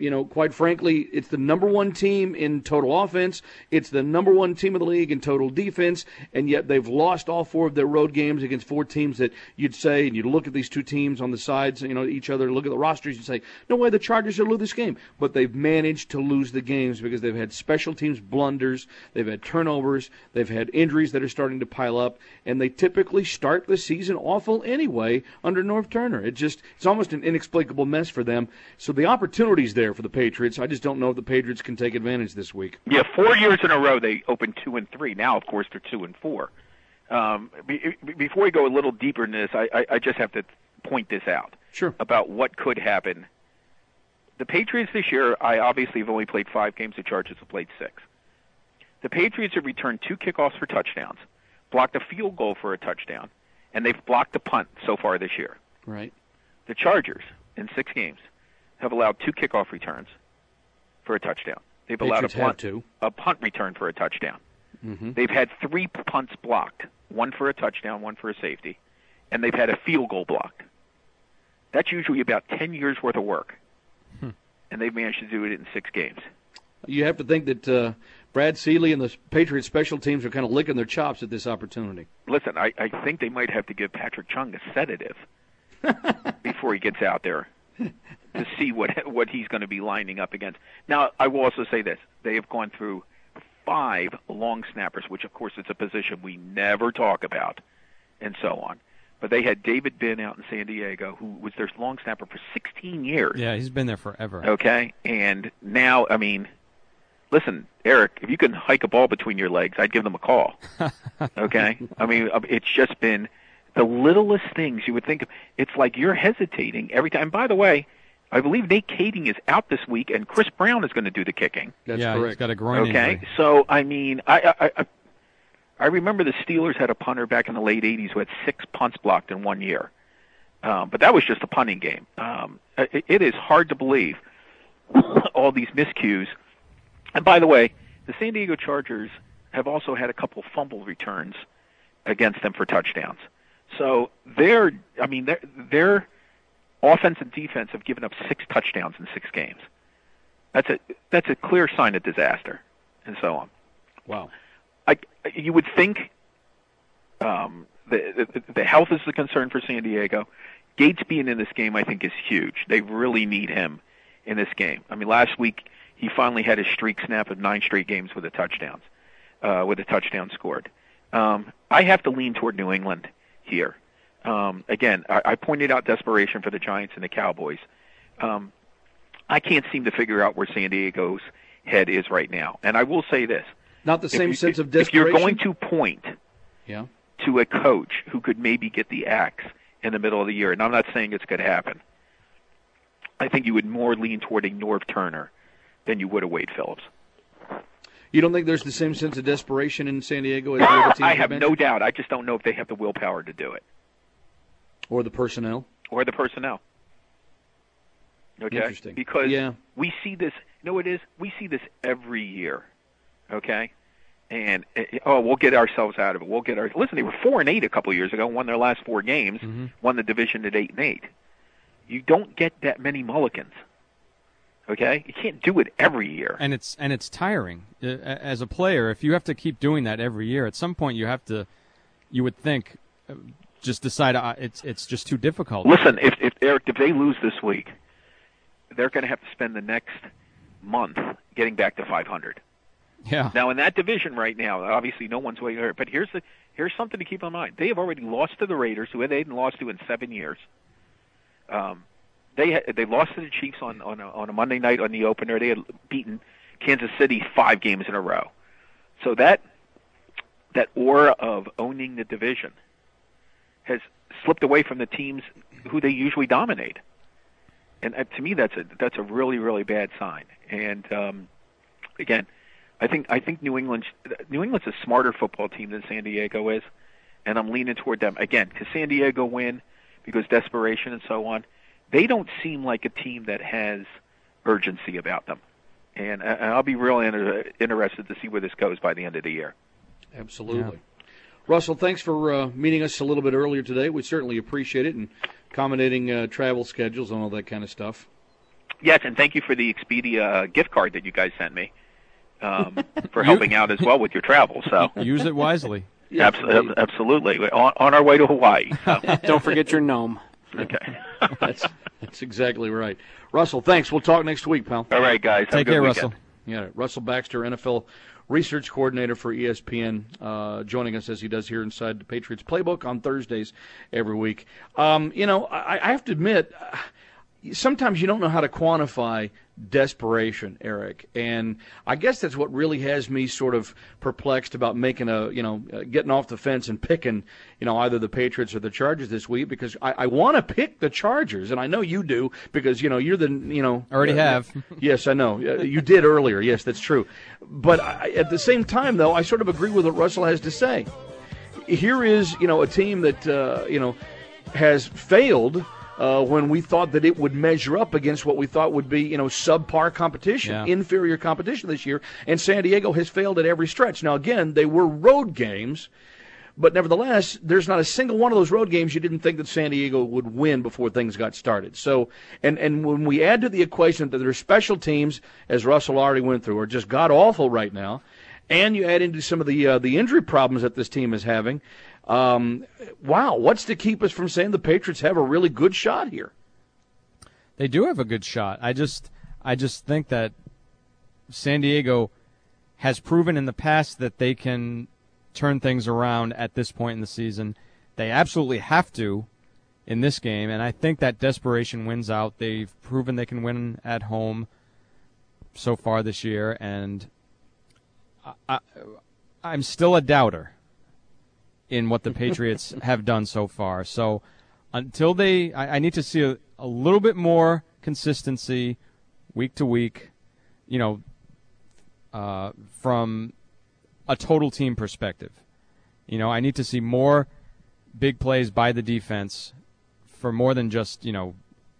you know, quite frankly, it's the number one team in total offense. It's the number one team of the league in total defense, and yet they've lost all four of their road games against four teams that you'd say, and you look at these two teams on the sides, you know, each other, look at the rosters, and say, no way the Chargers will lose this game. But they've managed to lose the games because they've had special teams blunders, they've had turnovers, they've had injuries that are starting to pile up, and they typically start the season awful anyway under Norv Turner. It just, it's almost an inexplicable mess for them. So the opportunity's there for the Patriots. I just don't know if the Patriots can take advantage this week. Yeah, four years in a row they opened two and three. Now, of course, they're two and four. Um, be, before we go a little deeper in this, I, I, I just have to point this out. Sure. About what could happen. The Patriots this year, I obviously have only played five games. The Chargers have played six. The Patriots have returned two kickoffs for touchdowns, blocked a field goal for a touchdown, and they've blocked a punt so far this year. Right. The Chargers, in six games, have allowed two kickoff returns for a touchdown. They've Patriots allowed a punt, have two. a punt return for a touchdown. Mm-hmm. They've had three punts blocked, one for a touchdown, one for a safety, and they've had a field goal blocked. That's usually about ten years' worth of work, hmm. and they've managed to do it in six games. You have to think that uh, Brad Seeley and the Patriots special teams are kind of licking their chops at this opportunity. Listen, I, I think they might have to give Patrick Chung a sedative before he gets out there to see what what he's going to be lining up against. Now, I will also say this. They have gone through five long snappers, which, of course, it's a position we never talk about, and so on. But they had David Binn out in San Diego, who was their long snapper for sixteen years. Yeah, he's been there forever. Okay, and now, I mean, listen, Eric, if you can hike a ball between your legs, I'd give them a call. Okay? I mean, it's just been the littlest things you would think of. It's like you're hesitating every time. And by the way, I believe Nate Kading is out this week, and Chris Brown is going to do the kicking. That's yeah, correct. He's got a groin okay? injury. So, I mean, I, I, I, I remember the Steelers had a punter back in the late eighties who had six punts blocked in one year. Um, but that was just a punting game. Um, it, it is hard to believe all these miscues. And by the way, the San Diego Chargers have also had a couple fumble returns against them for touchdowns. So they're, I mean, their their offense and defense have given up six touchdowns in six games. That's a that's a clear sign of disaster, and so on. Wow. I you would think um, the, the the health is the concern for San Diego. Gates being in this game, I think, is huge. They really need him in this game. I mean, last week he finally had his streak snap of nine straight games with a touchdowns, uh, with a touchdown scored. Um, I have to lean toward New England here. Um, again, I, I pointed out desperation for the Giants and the Cowboys. Um, I can't seem to figure out where San Diego's head is right now. And I will say this. Not the same you, sense of if desperation? If you're going to point yeah. to a coach who could maybe get the axe in the middle of the year, and I'm not saying it's going to happen, I think you would more lean toward a Norv Turner than you would a Wade Phillips. You don't think there's the same sense of desperation in San Diego as the other teams? I have no doubt. I just don't know if they have the willpower to do it. Or the personnel? Or the personnel. Okay? Interesting. Because yeah. we see this, you know what it is? We see this every year. Okay? And, oh, we'll get ourselves out of it. We'll get our, listen, they were four and eight a couple of years ago, won their last four games, mm-hmm. won the division at eight and eight. You don't get that many mulligans. Okay, you can't do it every year, and it's and it's tiring as a player. If you have to keep doing that every year, at some point you have to, you would think, just decide uh, it's it's just too difficult. Listen, if, if Eric, if they lose this week, they're going to have to spend the next month getting back to five hundred. Yeah. Now in that division right now, obviously no one's way hurt, but here's the here's something to keep in mind. They have already lost to the Raiders, who they hadn't lost to in seven years. Um. They they lost to the Chiefs on on a, on a Monday night on the opener. They had beaten Kansas City five games in a row. So that that aura of owning the division has slipped away from the teams who they usually dominate. And uh, to me, that's a that's a really really bad sign. And um, again, I think I think New England New England's a smarter football team than San Diego is, and I'm leaning toward them again because San Diego win because desperation and so on. They don't seem like a team that has urgency about them. And, and I'll be really inter- interested to see where this goes by the end of the year. Absolutely. Yeah. Russell, thanks for uh, meeting us a little bit earlier today. We certainly appreciate it and accommodating uh, travel schedules and all that kind of stuff. Yes, and thank you for the Expedia gift card that you guys sent me um, for helping out as well with your travel. So use it wisely. Yeah, Absolutely, absolutely. On, on our way to Hawaii. So. Don't forget your gnome. Okay. that's that's exactly right. Russell, thanks. We'll talk next week, pal. All right, guys. Have Take a good care, weekend. Russell. Yeah, Russell Baxter, N F L research coordinator for E S P N, uh, joining us as he does here inside the Patriots Playbook on Thursdays every week. Um, you know, I, I have to admit, uh, sometimes you don't know how to quantify desperation, Eric, and I guess that's what really has me sort of perplexed about making a, you know, uh, getting off the fence and picking, you know, either the Patriots or the Chargers this week, because I, I want to pick the Chargers, and I know you do, because, you know, you're the, you know. Already uh, have. Yes, I know. Uh, You did earlier. Yes, that's true. But I, at the same time, though, I sort of agree with what Russell has to say. Here is, you know, a team that, uh, you know, has failed Uh, when we thought that it would measure up against what we thought would be, you know, subpar competition, Yeah. inferior competition this year. And San Diego has failed at every stretch. Now, again, they were road games, but nevertheless, there's not a single one of those road games you didn't think that San Diego would win before things got started. So, and, and when we add to the equation that their special teams, as Russell already went through, are just god-awful right now, and you add into some of the uh, the injury problems that this team is having, Um, wow, what's to keep us from saying the Patriots have a really good shot here? They do have a good shot. I just I just think that San Diego has proven in the past that they can turn things around at this point in the season. They absolutely have to in this game, and I think that desperation wins out. They've proven they can win at home so far this year, and I, I, I'm still a doubter in what the Patriots have done so far. So until they, I, I need to see a, a little bit more consistency week to week, you know, uh, from a total team perspective. You know, I need to see more big plays by the defense for more than just, you know,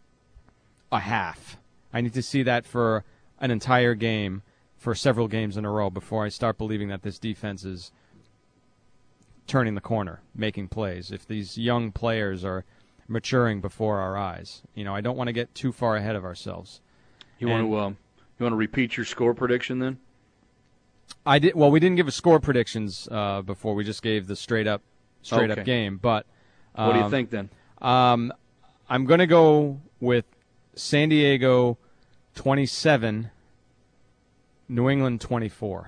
a half. I need to see that for an entire game, for several games in a row before I start believing that this defense is turning the corner, making plays. If these young players are maturing before our eyes, you know, I don't want to get too far ahead of ourselves. You and want to um, you want to repeat your score prediction then? I did. Well, we didn't give a score predictions uh, before. We just gave the straight up, straight Okay. up game. But um, What do you think then? Um, I'm going to go with San Diego twenty-seven, New England twenty-four.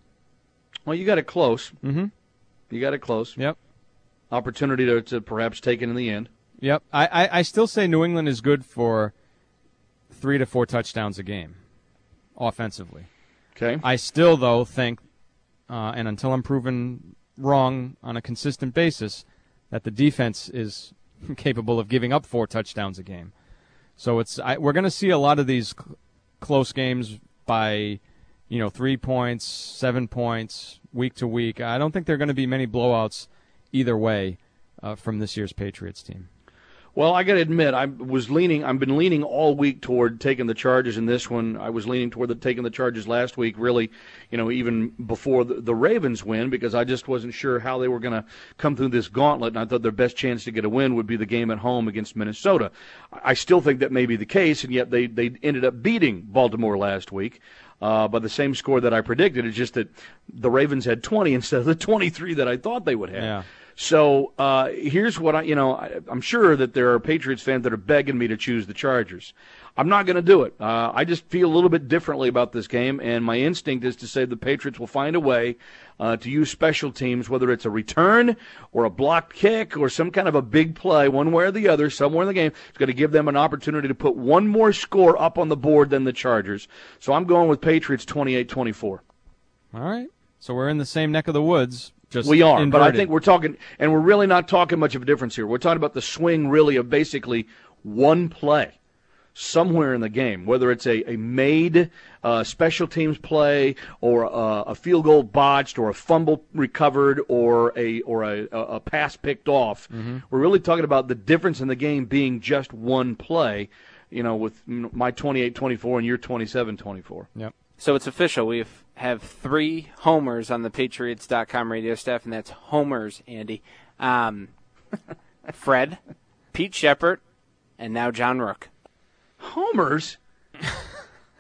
Well, you got it close. Mm-hmm. You got it close. Yep. Opportunity to, to perhaps take it in the end. Yep. I, I, I still say New England is good for three to four touchdowns a game, offensively. Okay. I still, though, think, uh, and until I'm proven wrong on a consistent basis, that the defense is capable of giving up four touchdowns a game. So it's I, we're going to see a lot of these cl- close games by, you know, three points, seven points, week to week. I don't think there are going to be many blowouts either way uh, from this year's Patriots team. Well, I got to admit, I was leaning. I've been leaning all week toward taking the Chargers in this one. I was leaning toward the taking the Chargers last week, really, you know, even before the, the Ravens win, because I just wasn't sure how they were going to come through this gauntlet, and I thought their best chance to get a win would be the game at home against Minnesota. I still think that may be the case, and yet they they ended up beating Baltimore last week. Uh, by the same score that I predicted. It's just that the Ravens had twenty instead of the twenty-three that I thought they would have. Yeah. So uh, here's what I, you know, I, I'm sure that there are Patriots fans that are begging me to choose the Chargers. I'm not going to do it. Uh, I just feel a little bit differently about this game, and my instinct is to say the Patriots will find a way uh, to use special teams, whether it's a return or a blocked kick or some kind of a big play, one way or the other, somewhere in the game. It's going to give them an opportunity to put one more score up on the board than the Chargers. So I'm going with Patriots twenty-eight twenty-four. All right. So we're in the same neck of the woods. Just we are, inverted. but I think we're talking, and we're really not talking much of a difference here. We're talking about the swing, really, of basically one play somewhere in the game, whether it's a, a made uh, special teams play or a, a field goal botched or a fumble recovered or a or a, a pass picked off. Mm-hmm. We're really talking about the difference in the game being just one play, you know, with my twenty-eight twenty-four and your twenty-seven twenty-four. Yep. So it's official. We have three homers on the Patriots dot com radio staff, and that's homers, Andy. Um, Fred, Pete Shepard, and now John Rook. Homers?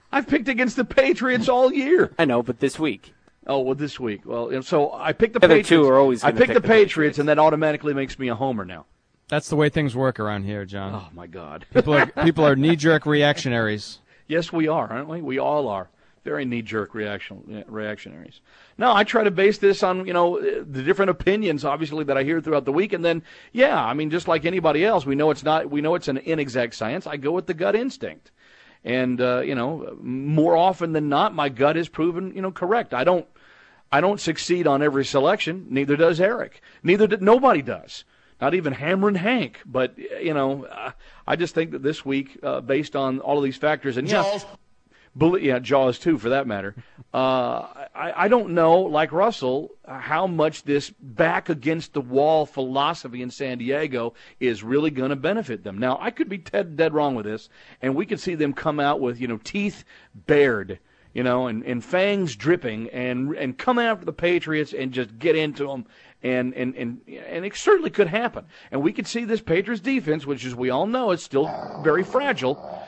I've picked against the Patriots all year. I know, but this week. Oh, well, this week. Well, so I picked the, the other Patriots. Two are always I pick picked the, the Patriots, Patriots, and that automatically makes me a homer now. That's the way things work around here, John. Oh, my God. People are people are knee-jerk reactionaries. Yes, we are, aren't we? We all are. Very knee-jerk reaction, reactionaries. No, I try to base this on, you know, the different opinions, obviously, that I hear throughout the week. And then, yeah, I mean, just like anybody else, we know it's not, we know it's an inexact science. I go with the gut instinct. And, uh, you know, more often than not, my gut is proven, you know, correct. I don't, I don't succeed on every selection. Neither does Eric. Neither did, nobody does. Not even Hammer and Hank. But, you know, uh, I just think that this week, uh, based on all of these factors, and yeah, Jaws. Yeah, Jaws too, for that matter. Uh, I, I don't know, like Russell, how much this back-against-the-wall philosophy in San Diego is really going to benefit them. Now, I could be dead, dead wrong with this, and we could see them come out with, you know, teeth bared, you know, and, and fangs dripping, and and come after the Patriots and just get into them, and and and and it certainly could happen. And we could see this Patriots defense, which, as we all know, is still very fragile.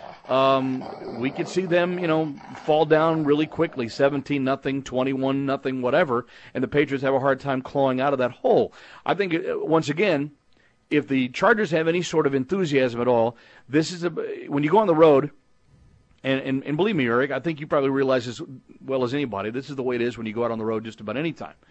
Um, we could see them, you know, fall down really quickly, seventeen nothing, twenty-one nothing, whatever, and the Patriots have a hard time clawing out of that hole. I think, once again, if the Chargers have any sort of enthusiasm at all, this is a when you go on the road, and, and, and believe me, Eric, I think you probably realize as well as anybody, this is the way it is when you go out on the road just about any time.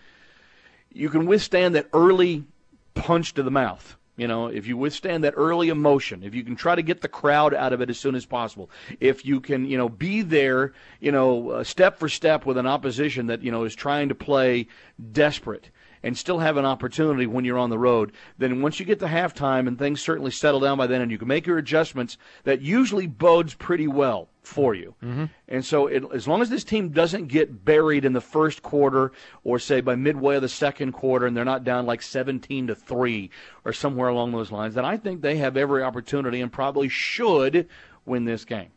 You can withstand that early punch to the mouth. You know, if you withstand that early emotion, if you can try to get the crowd out of it as soon as possible, if you can, you know, be there, you know, uh, step for step with an opposition that, you know, is trying to play desperate and still have an opportunity when you're on the road, then once you get to halftime and things certainly settle down by then and you can make your adjustments, that usually bodes pretty well for you. Mm-hmm. And so it, as long as this team doesn't get buried in the first quarter or, say, by midway of the second quarter and they're not down like seventeen to three or somewhere along those lines, then I think they have every opportunity and probably should win this game.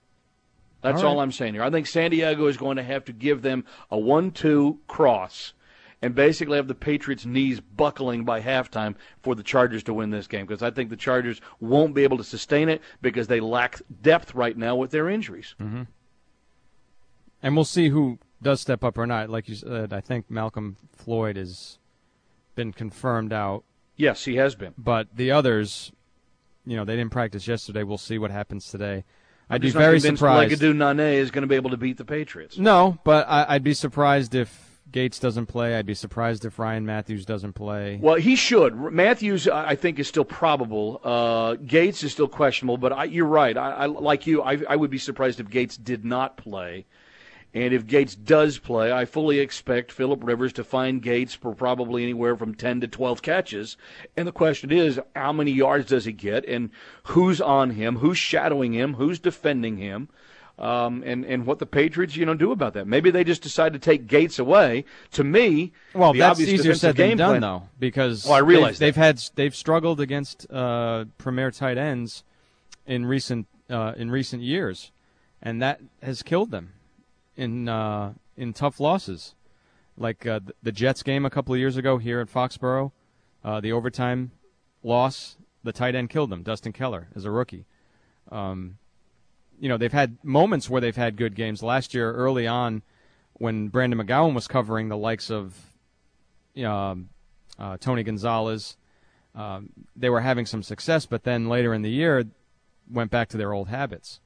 That's all, right. all I'm saying here. I think San Diego is going to have to give them a one two cross and basically have the Patriots' knees buckling by halftime for the Chargers to win this game, because I think the Chargers won't be able to sustain it because they lack depth right now with their injuries. Mm-hmm. And we'll see who does step up or not. Like you said, I think Malcolm Floyd has been confirmed out. Yes, he has been. But the others, you know, they didn't practice yesterday. We'll see what happens today. I'd be I'm very convinced surprised. Legadou Nane is going to be able to beat the Patriots. No, but I, I'd be surprised if Gates doesn't play. I'd be surprised if Ryan Matthews doesn't play. Well, he should. Matthews, I think, is still probable. Uh, Gates is still questionable, but I, you're right. I, I, like you, I, I would be surprised if Gates did not play. And if Gates does play, I fully expect Phillip Rivers to find Gates for probably anywhere from ten to twelve catches. And the question is, how many yards does he get, and who's on him, who's shadowing him, who's defending him? Um, and, and what the Patriots, you know, do about that. Maybe they just decide to take Gates away. To me, well, the that's obvious easier said than game done, plan, though, because well, I realize they've, they've had they've struggled against uh, premier tight ends in recent uh, in recent years, and that has killed them in uh, in tough losses, like uh, the Jets game a couple of years ago here at Foxborough, uh, the overtime loss. The tight end killed them. Dustin Keller as a rookie. Um, You know, they've had moments where they've had good games. Last year, early on, when Brandon McGowan was covering the likes of you know, uh, Tony Gonzalez, um, they were having some success, but then later in the year went back to their old habits.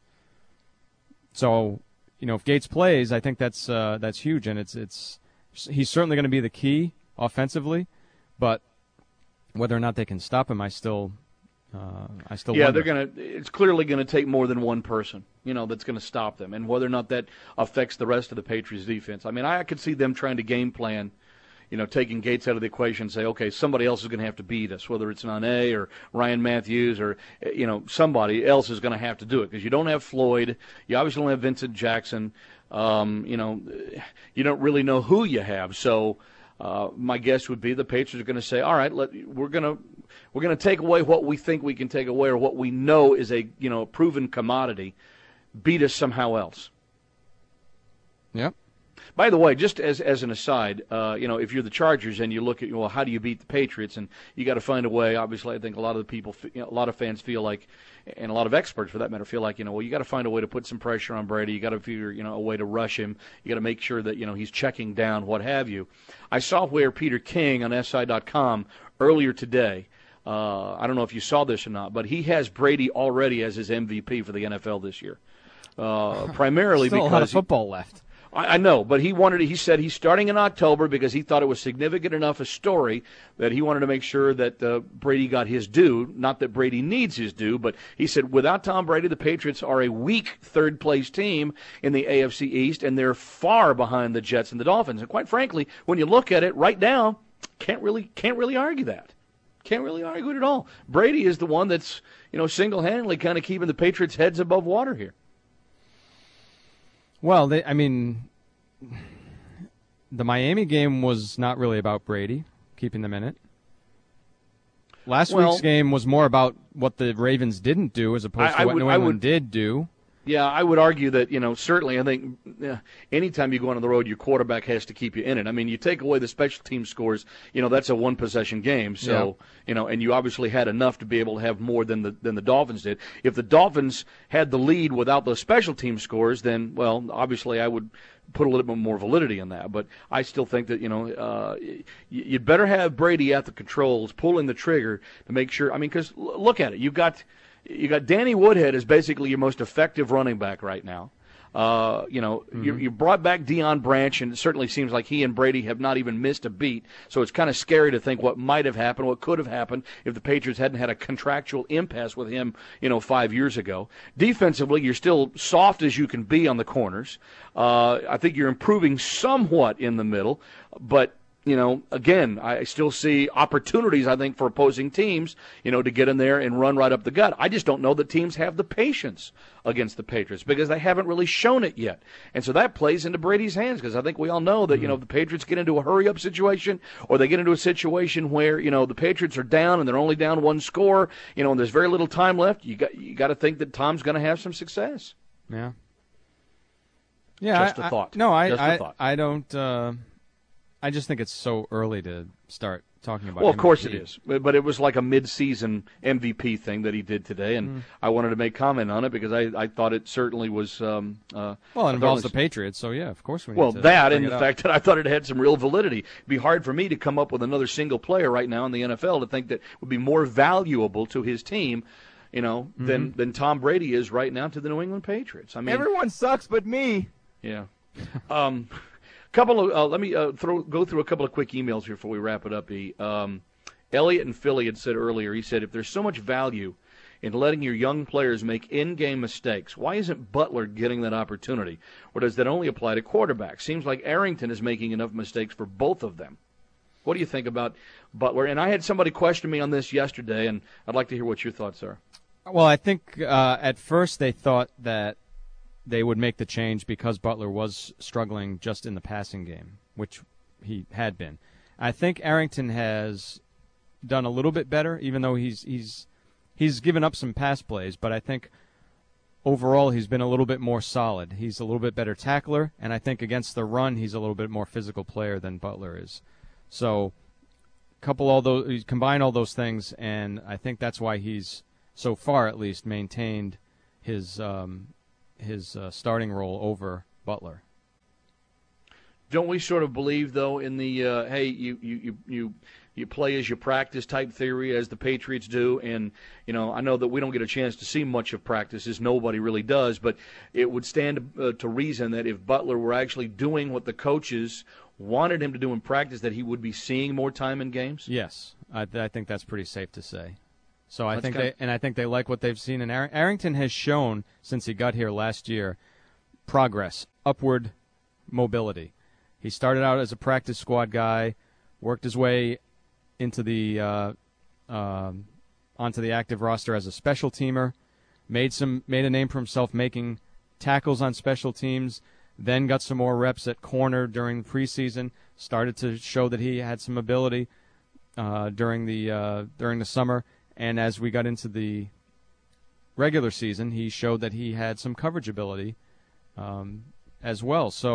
So, you know, if Gates plays, I think that's uh, that's huge, and it's it's he's certainly going to be the key offensively, but whether or not they can stop him, I still Uh, I still yeah, wonder. they're gonna. It's clearly going to take more than one person, you know, that's going to stop them, and whether or not that affects the rest of the Patriots' defense. I mean, I could see them trying to game plan, you know, taking Gates out of the equation and say, okay, somebody else is going to have to beat us, whether it's Nane or Ryan Matthews or, you know, somebody else is going to have to do it, because you don't have Floyd, you obviously don't have Vincent Jackson, um, you know, you don't really know who you have. So uh, my guess would be the Patriots are going to say, all right, let, we're going to. We're going to take away what we think we can take away, or what we know is a you know proven commodity. Beat us somehow else. Yep. By the way, just as as an aside, uh, you know, if you're the Chargers and you look at, well, how do you beat the Patriots? And you got to find a way. Obviously, I think a lot of the people, you know, a lot of fans feel like, and a lot of experts for that matter, feel like, you know, well, you got to find a way to put some pressure on Brady. You got to figure, you know, a way to rush him. You got to make sure that, you know, he's checking down, what have you. I saw where Peter King on S I dot com earlier today. Uh, I don't know if you saw this or not, but he has Brady already as his M V P for the N F L this year. Uh, primarily Still because a lot of he, football left. I, I know, but he wanted. He said he's starting in October because he thought it was significant enough a story that he wanted to make sure that uh, Brady got his due. Not that Brady needs his due, but he said without Tom Brady, the Patriots are a weak third-place team in the A F C East, and they're far behind the Jets and the Dolphins. And quite frankly, when you look at it right now, can't really can't really argue that. Can't really argue it at all. Brady is the one that's, you know, single-handedly kind of keeping the Patriots' heads above water here. Well, they, I mean, the Miami game was not really about Brady, keeping them in it. Last well, week's game was more about what the Ravens didn't do as opposed I, to I what would, New England would, did do. Yeah, I would argue that, you know, certainly I think uh, anytime you go on the road, your quarterback has to keep you in it. I mean, you take away the special team scores, you know, that's a one-possession game. So, yeah. you know, and you obviously had enough to be able to have more than the than the Dolphins did. If the Dolphins had the lead without those special team scores, then, well, obviously I would put a little bit more validity in that. But I still think that, you know, uh, you'd better have Brady at the controls, pulling the trigger to make sure. I mean, because look at it. You've got – You got Danny Woodhead is basically your most effective running back right now. Uh, you know, mm-hmm. you, you brought back Deion Branch, and it certainly seems like he and Brady have not even missed a beat. So it's kind of scary to think what might have happened, what could have happened if the Patriots hadn't had a contractual impasse with him, you know, five years ago. Defensively, you're still soft as you can be on the corners. Uh, I think you're improving somewhat in the middle, but you know, again, I still see opportunities, I think, for opposing teams, you know, to get in there and run right up the gut. I just don't know that teams have the patience against the Patriots because they haven't really shown it yet. And so that plays into Brady's hands because I think we all know that, mm-hmm. you know, if the Patriots get into a hurry-up situation or they get into a situation where, you know, the Patriots are down and they're only down one score, you know, and there's very little time left, you got you got to think that Tom's going to have some success. Yeah. Yeah. Just I, a thought. I, no, I, Just a I, thought. I don't uh... – I just think it's so early to start talking about Well, of M V P. course it is. But it was like a mid-season M V P thing that he did today, and mm. I wanted to make comment on it because I, I thought it certainly was um, uh, – Well, it involves the Patriots, so yeah, of course we need well, to Well, that bring and it the up. fact that I thought it had some real validity. It'd be hard for me to come up with another single player right now in the N F L to think that would be more valuable to his team, you know, mm-hmm. than, than Tom Brady is right now to the New England Patriots. I mean, everyone sucks but me. Yeah. um Couple of uh, let me uh, throw go through a couple of quick emails here before we wrap it up. E. Um, Elliot in Philly had said earlier. He said, "If there's so much value in letting your young players make in-game mistakes, why isn't Butler getting that opportunity, or does that only apply to quarterbacks? Seems like Arrington is making enough mistakes for both of them." What do you think about Butler? And I had somebody question me on this yesterday, and I'd like to hear what your thoughts are. Well, I think uh, at first they thought that they would make the change because Butler was struggling just in the passing game, which he had been. I think Arrington has done a little bit better, even though he's he's he's given up some pass plays, but I think overall he's been a little bit more solid. He's a little bit better tackler, and I think against the run he's a little bit more physical player than Butler is. So couple all those combine all those things, and I think that's why he's so far at least maintained his um, his uh, starting role over Butler. Don't we sort of believe, though, in the, uh, hey, you, you, you, you, you play as you practice type theory as the Patriots do? And, you know, I know that we don't get a chance to see much of practices. Nobody really does. But it would stand uh, to reason that if Butler were actually doing what the coaches wanted him to do in practice, that he would be seeing more time in games? Yes, I, th- I think that's pretty safe to say. So I That's think kind they of... and I think they like what they've seen in Ar- Arrington has shown since he got here last year progress, upward mobility. He started out as a practice squad guy, worked his way into the uh, uh, onto the active roster as a special teamer, made some made a name for himself making tackles on special teams, then got some more reps at corner during the preseason, started to show that he had some ability uh, during the uh, during the summer. And as we got into the regular season, he showed that he had some coverage ability um, as well. So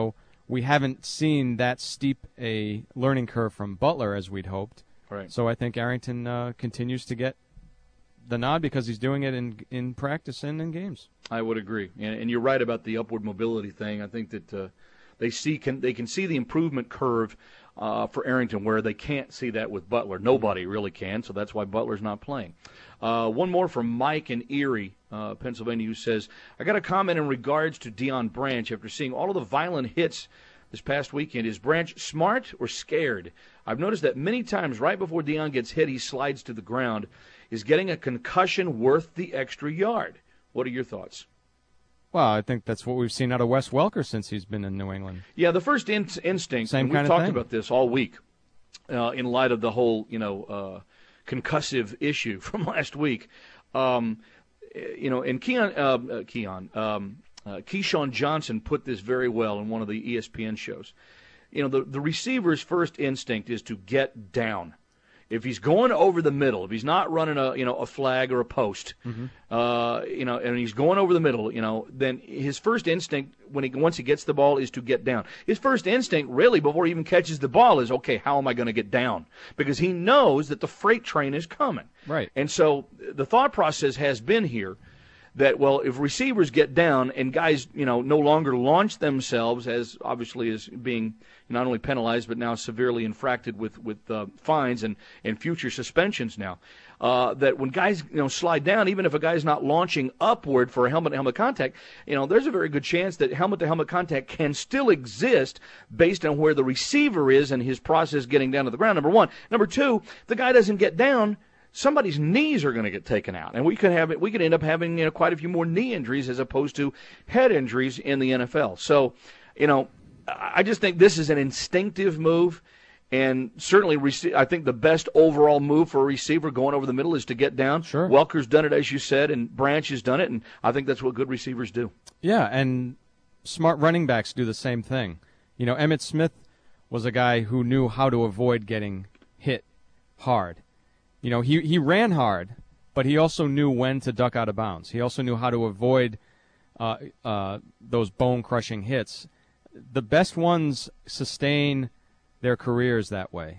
we haven't seen that steep a learning curve from Butler as we'd hoped. Right. So I think Arrington uh, continues to get the nod because he's doing it in in practice and in games. I would agree, and, and you're right about the upward mobility thing. I think that uh, they see can they can see the improvement curve uh, for Arrington where they can't see that with Butler. Nobody really can, so that's why Butler's not playing. Uh, one more from Mike in Erie, uh, Pennsylvania, who says, I got a comment in regards to Deion Branch after seeing all of the violent hits this past weekend. Is Branch smart or scared? I've noticed that many times right before Deion gets hit, he slides to the ground. Is getting a concussion worth the extra yard? What are your thoughts? Well, I think that's what we've seen out of Wes Welker since he's been in New England. Yeah, the first in- instinct, Same and we've kind of talked thing. about this all week uh, in light of the whole, you know, uh, concussive issue from last week. Um, you know, and Keon, uh, Keon, um, uh, Keyshawn Johnson put this very well in one of the E S P N shows. You know, the, the receiver's first instinct is to get down. If he's going over the middle, if he's not running a you know a flag or a post, mm-hmm. uh, you know, and he's going over the middle, you know, then his first instinct when he once he gets the ball is to get down. His first instinct, really, before he even catches the ball, is okay. How am I going to get down? Because he knows that the freight train is coming. Right. And so the thought process has been here that, well, if receivers get down and guys, you know, no longer launch themselves as obviously is being not only penalized but now severely infracted with with uh, fines and, and future suspensions now, uh, that when guys, you know, slide down, even if a guy's not launching upward for a helmet-to-helmet contact, you know, there's a very good chance that helmet-to-helmet contact can still exist based on where the receiver is and his process getting down to the ground, number one. Number two, the guy doesn't get down, somebody's knees are going to get taken out, and we could have we could end up having you know quite a few more knee injuries as opposed to head injuries in the N F L. So, you know, I just think this is an instinctive move, and certainly rec- I think the best overall move for a receiver going over the middle is to get down. Sure. Welker's done it, as you said, and Branch has done it, and I think that's what good receivers do. Yeah, and smart running backs do the same thing. You know, Emmitt Smith was a guy who knew how to avoid getting hit hard. You know, he, he ran hard, but he also knew when to duck out of bounds. He also knew how to avoid uh, uh, those bone-crushing hits. The best ones sustain their careers that way,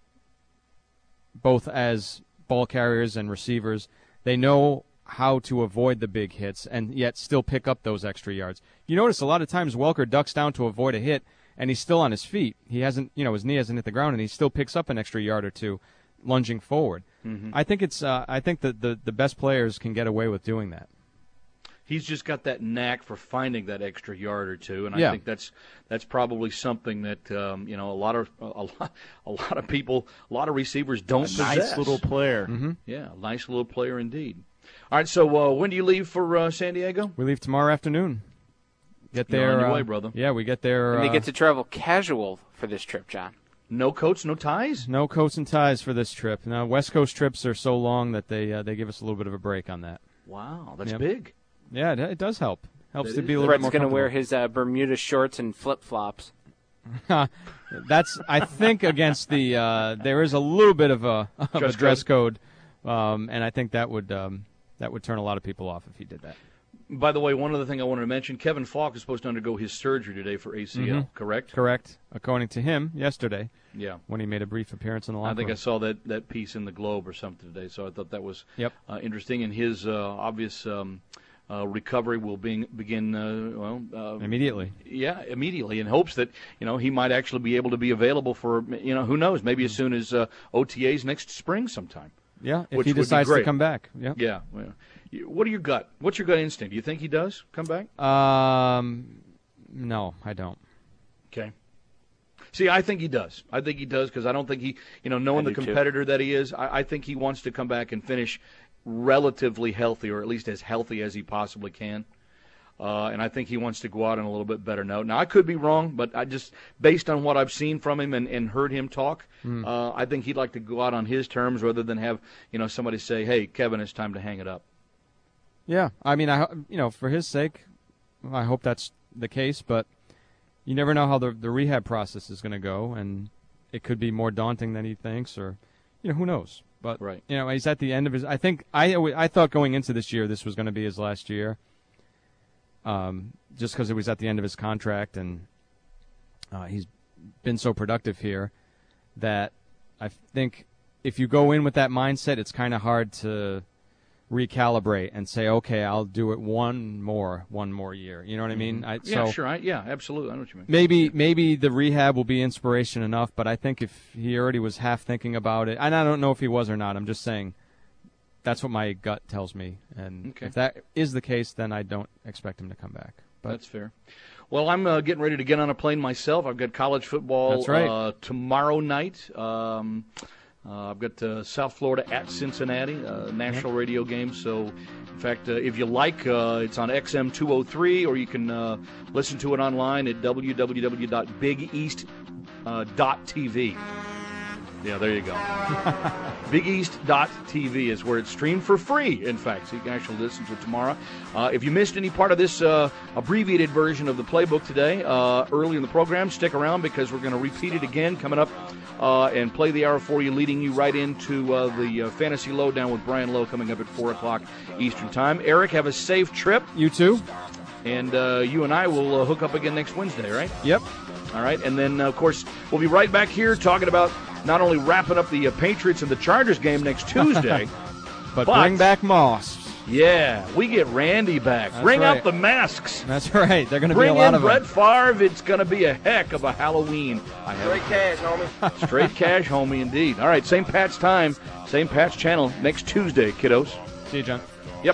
both as ball carriers and receivers. They know how to avoid the big hits and yet still pick up those extra yards. You notice a lot of times Welker ducks down to avoid a hit, and he's still on his feet. He hasn't, you know, his knee hasn't hit the ground, and he still picks up an extra yard or two lunging forward. Mm-hmm. I think it's. Uh, I think that the, the best players can get away with doing that. He's just got that knack for finding that extra yard or two, and I yeah. think that's that's probably something that um, you know a lot of a lot, a lot of people, a lot of receivers don't a possess. Nice little player. Mm-hmm. Yeah, nice little player indeed. All right, so uh, when do you leave for uh, San Diego? We leave tomorrow afternoon. Get there. You're on your uh, way, brother. Yeah, we get there. And they uh, get to travel casual for this trip, John. No coats, no ties? No coats and ties for this trip. Now, West Coast trips are so long that they uh, they give us a little bit of a break on that. Wow, that's Yep. big. Yeah, it, it does help. Helps That to is be a little Fred's bit more going to wear comfortable. his uh, Bermuda shorts and flip-flops. That's, I think, against the. Uh, there is a little bit of a, of Dress a dress code, um, and I think that would um, that would turn a lot of people off if he did that. By the way, one other thing I wanted to mention: Kevin Falk is supposed to undergo his surgery today for A C L. Mhm. Correct? Correct, according to him yesterday Yeah. when he made a brief appearance in the locker I think I room. saw that, that piece in the Globe or something today, so I thought that was Yep. uh, interesting. And his uh, obvious um, uh, recovery will be, begin uh, well uh, Immediately. Yeah, immediately, in hopes that you know he might actually be able to be available for you know who knows, maybe as soon as uh, O T As next spring sometime. Yeah, if Which he would be decides to great. come back. Yeah. Yeah. Well, you- what are your gut? What's your gut instinct? Do you think he does come back? Um, no, I don't. Okay. See, I think he does. I think he does because I don't think he, you know, knowing I the do too. competitor that he is, I, I think he wants to come back and finish relatively healthy, or at least as healthy as he possibly can. Uh, and I think he wants to go out on a little bit better note. Now, I could be wrong, but I just, based on what I've seen from him and, and heard him talk, Mm. uh, I think he'd like to go out on his terms rather than have, you know, somebody say, hey, Kevin, it's time to hang it up. Yeah, I mean, I ho- you know, for his sake, I hope that's the case. But you never know how the the rehab process is going to go, and it could be more daunting than he thinks, or you know, who knows. But Right. you know, he's at the end of his. I think I I thought going into this year this was going to be his last year, um, just because it was at the end of his contract, and Uh, he's been so productive here that I think if you go in with that mindset, it's kind of hard to recalibrate and say, okay, I'll do it one more, one more year. You know what I mean? I, Yeah, so sure. I, yeah, absolutely. I know what you mean. Maybe maybe the rehab will be inspiration enough, but I think if he already was half thinking about it, and I don't know if he was or not, I'm just saying that's what my gut tells me. And Okay. if that is the case, then I don't expect him to come back. But That's fair. Well, I'm uh, getting ready to get on a plane myself. I've got college football That's right. uh, tomorrow night. Um, uh, I've got uh, South Florida at Cincinnati, uh, national radio game. So, in fact, uh, if you like, uh, it's on X M two oh three, or you can uh, listen to it online at w w w dot big east dot t v. Yeah, there you go. big east dot t v is where it's streamed for free, in fact, so you can actually listen to it tomorrow. Uh, if you missed any part of this uh, abbreviated version of the playbook today, uh, early in the program, stick around because we're going to repeat it again coming up uh, and play the hour for you, leading you right into uh, the uh, Fantasy Lowdown with Brian Lowe coming up at four o'clock Eastern Time. Eric, have a safe trip. you too? And uh, you and I will uh, hook up again next Wednesday, right? Yep. All right, and then, uh, of course, we'll be right back here talking about not only wrapping up the uh, Patriots and the Chargers game next Tuesday, But, But- bring back Moss. yeah, we get Randy back. That's Bring right. out the masks. That's right. They're going to be Bring a lot in of Brett them. Favre. It's going to be a heck of a Halloween. I have Straight cash, homie. Straight cash, homie, indeed. All right, same Pat's time, same Pat's channel next Tuesday, kiddos. See you, John. Yep.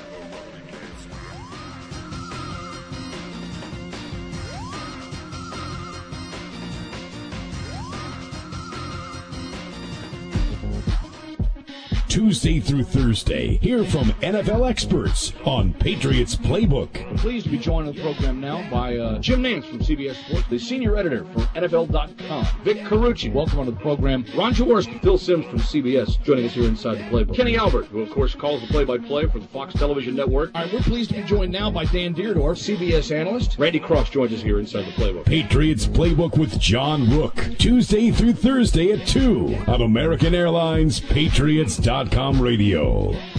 Tuesday through Thursday, hear from N F L experts on Patriots Playbook. I'm pleased to be joined on the program now by uh, Jim Nance from C B S Sports, the senior editor for N F L dot com. Vic Carucci, welcome onto the program. Ron Jaworski, Phil Simms from C B S, joining us here inside the Playbook. Kenny Albert, who of course calls the play-by-play for the Fox Television Network. All right, we're pleased to be joined now by Dan Deerdorf, C B S analyst. Randy Cross joins us here inside the Playbook. Patriots Playbook with John Rook, Tuesday through Thursday at two on American Airlines Patriots dot com radio.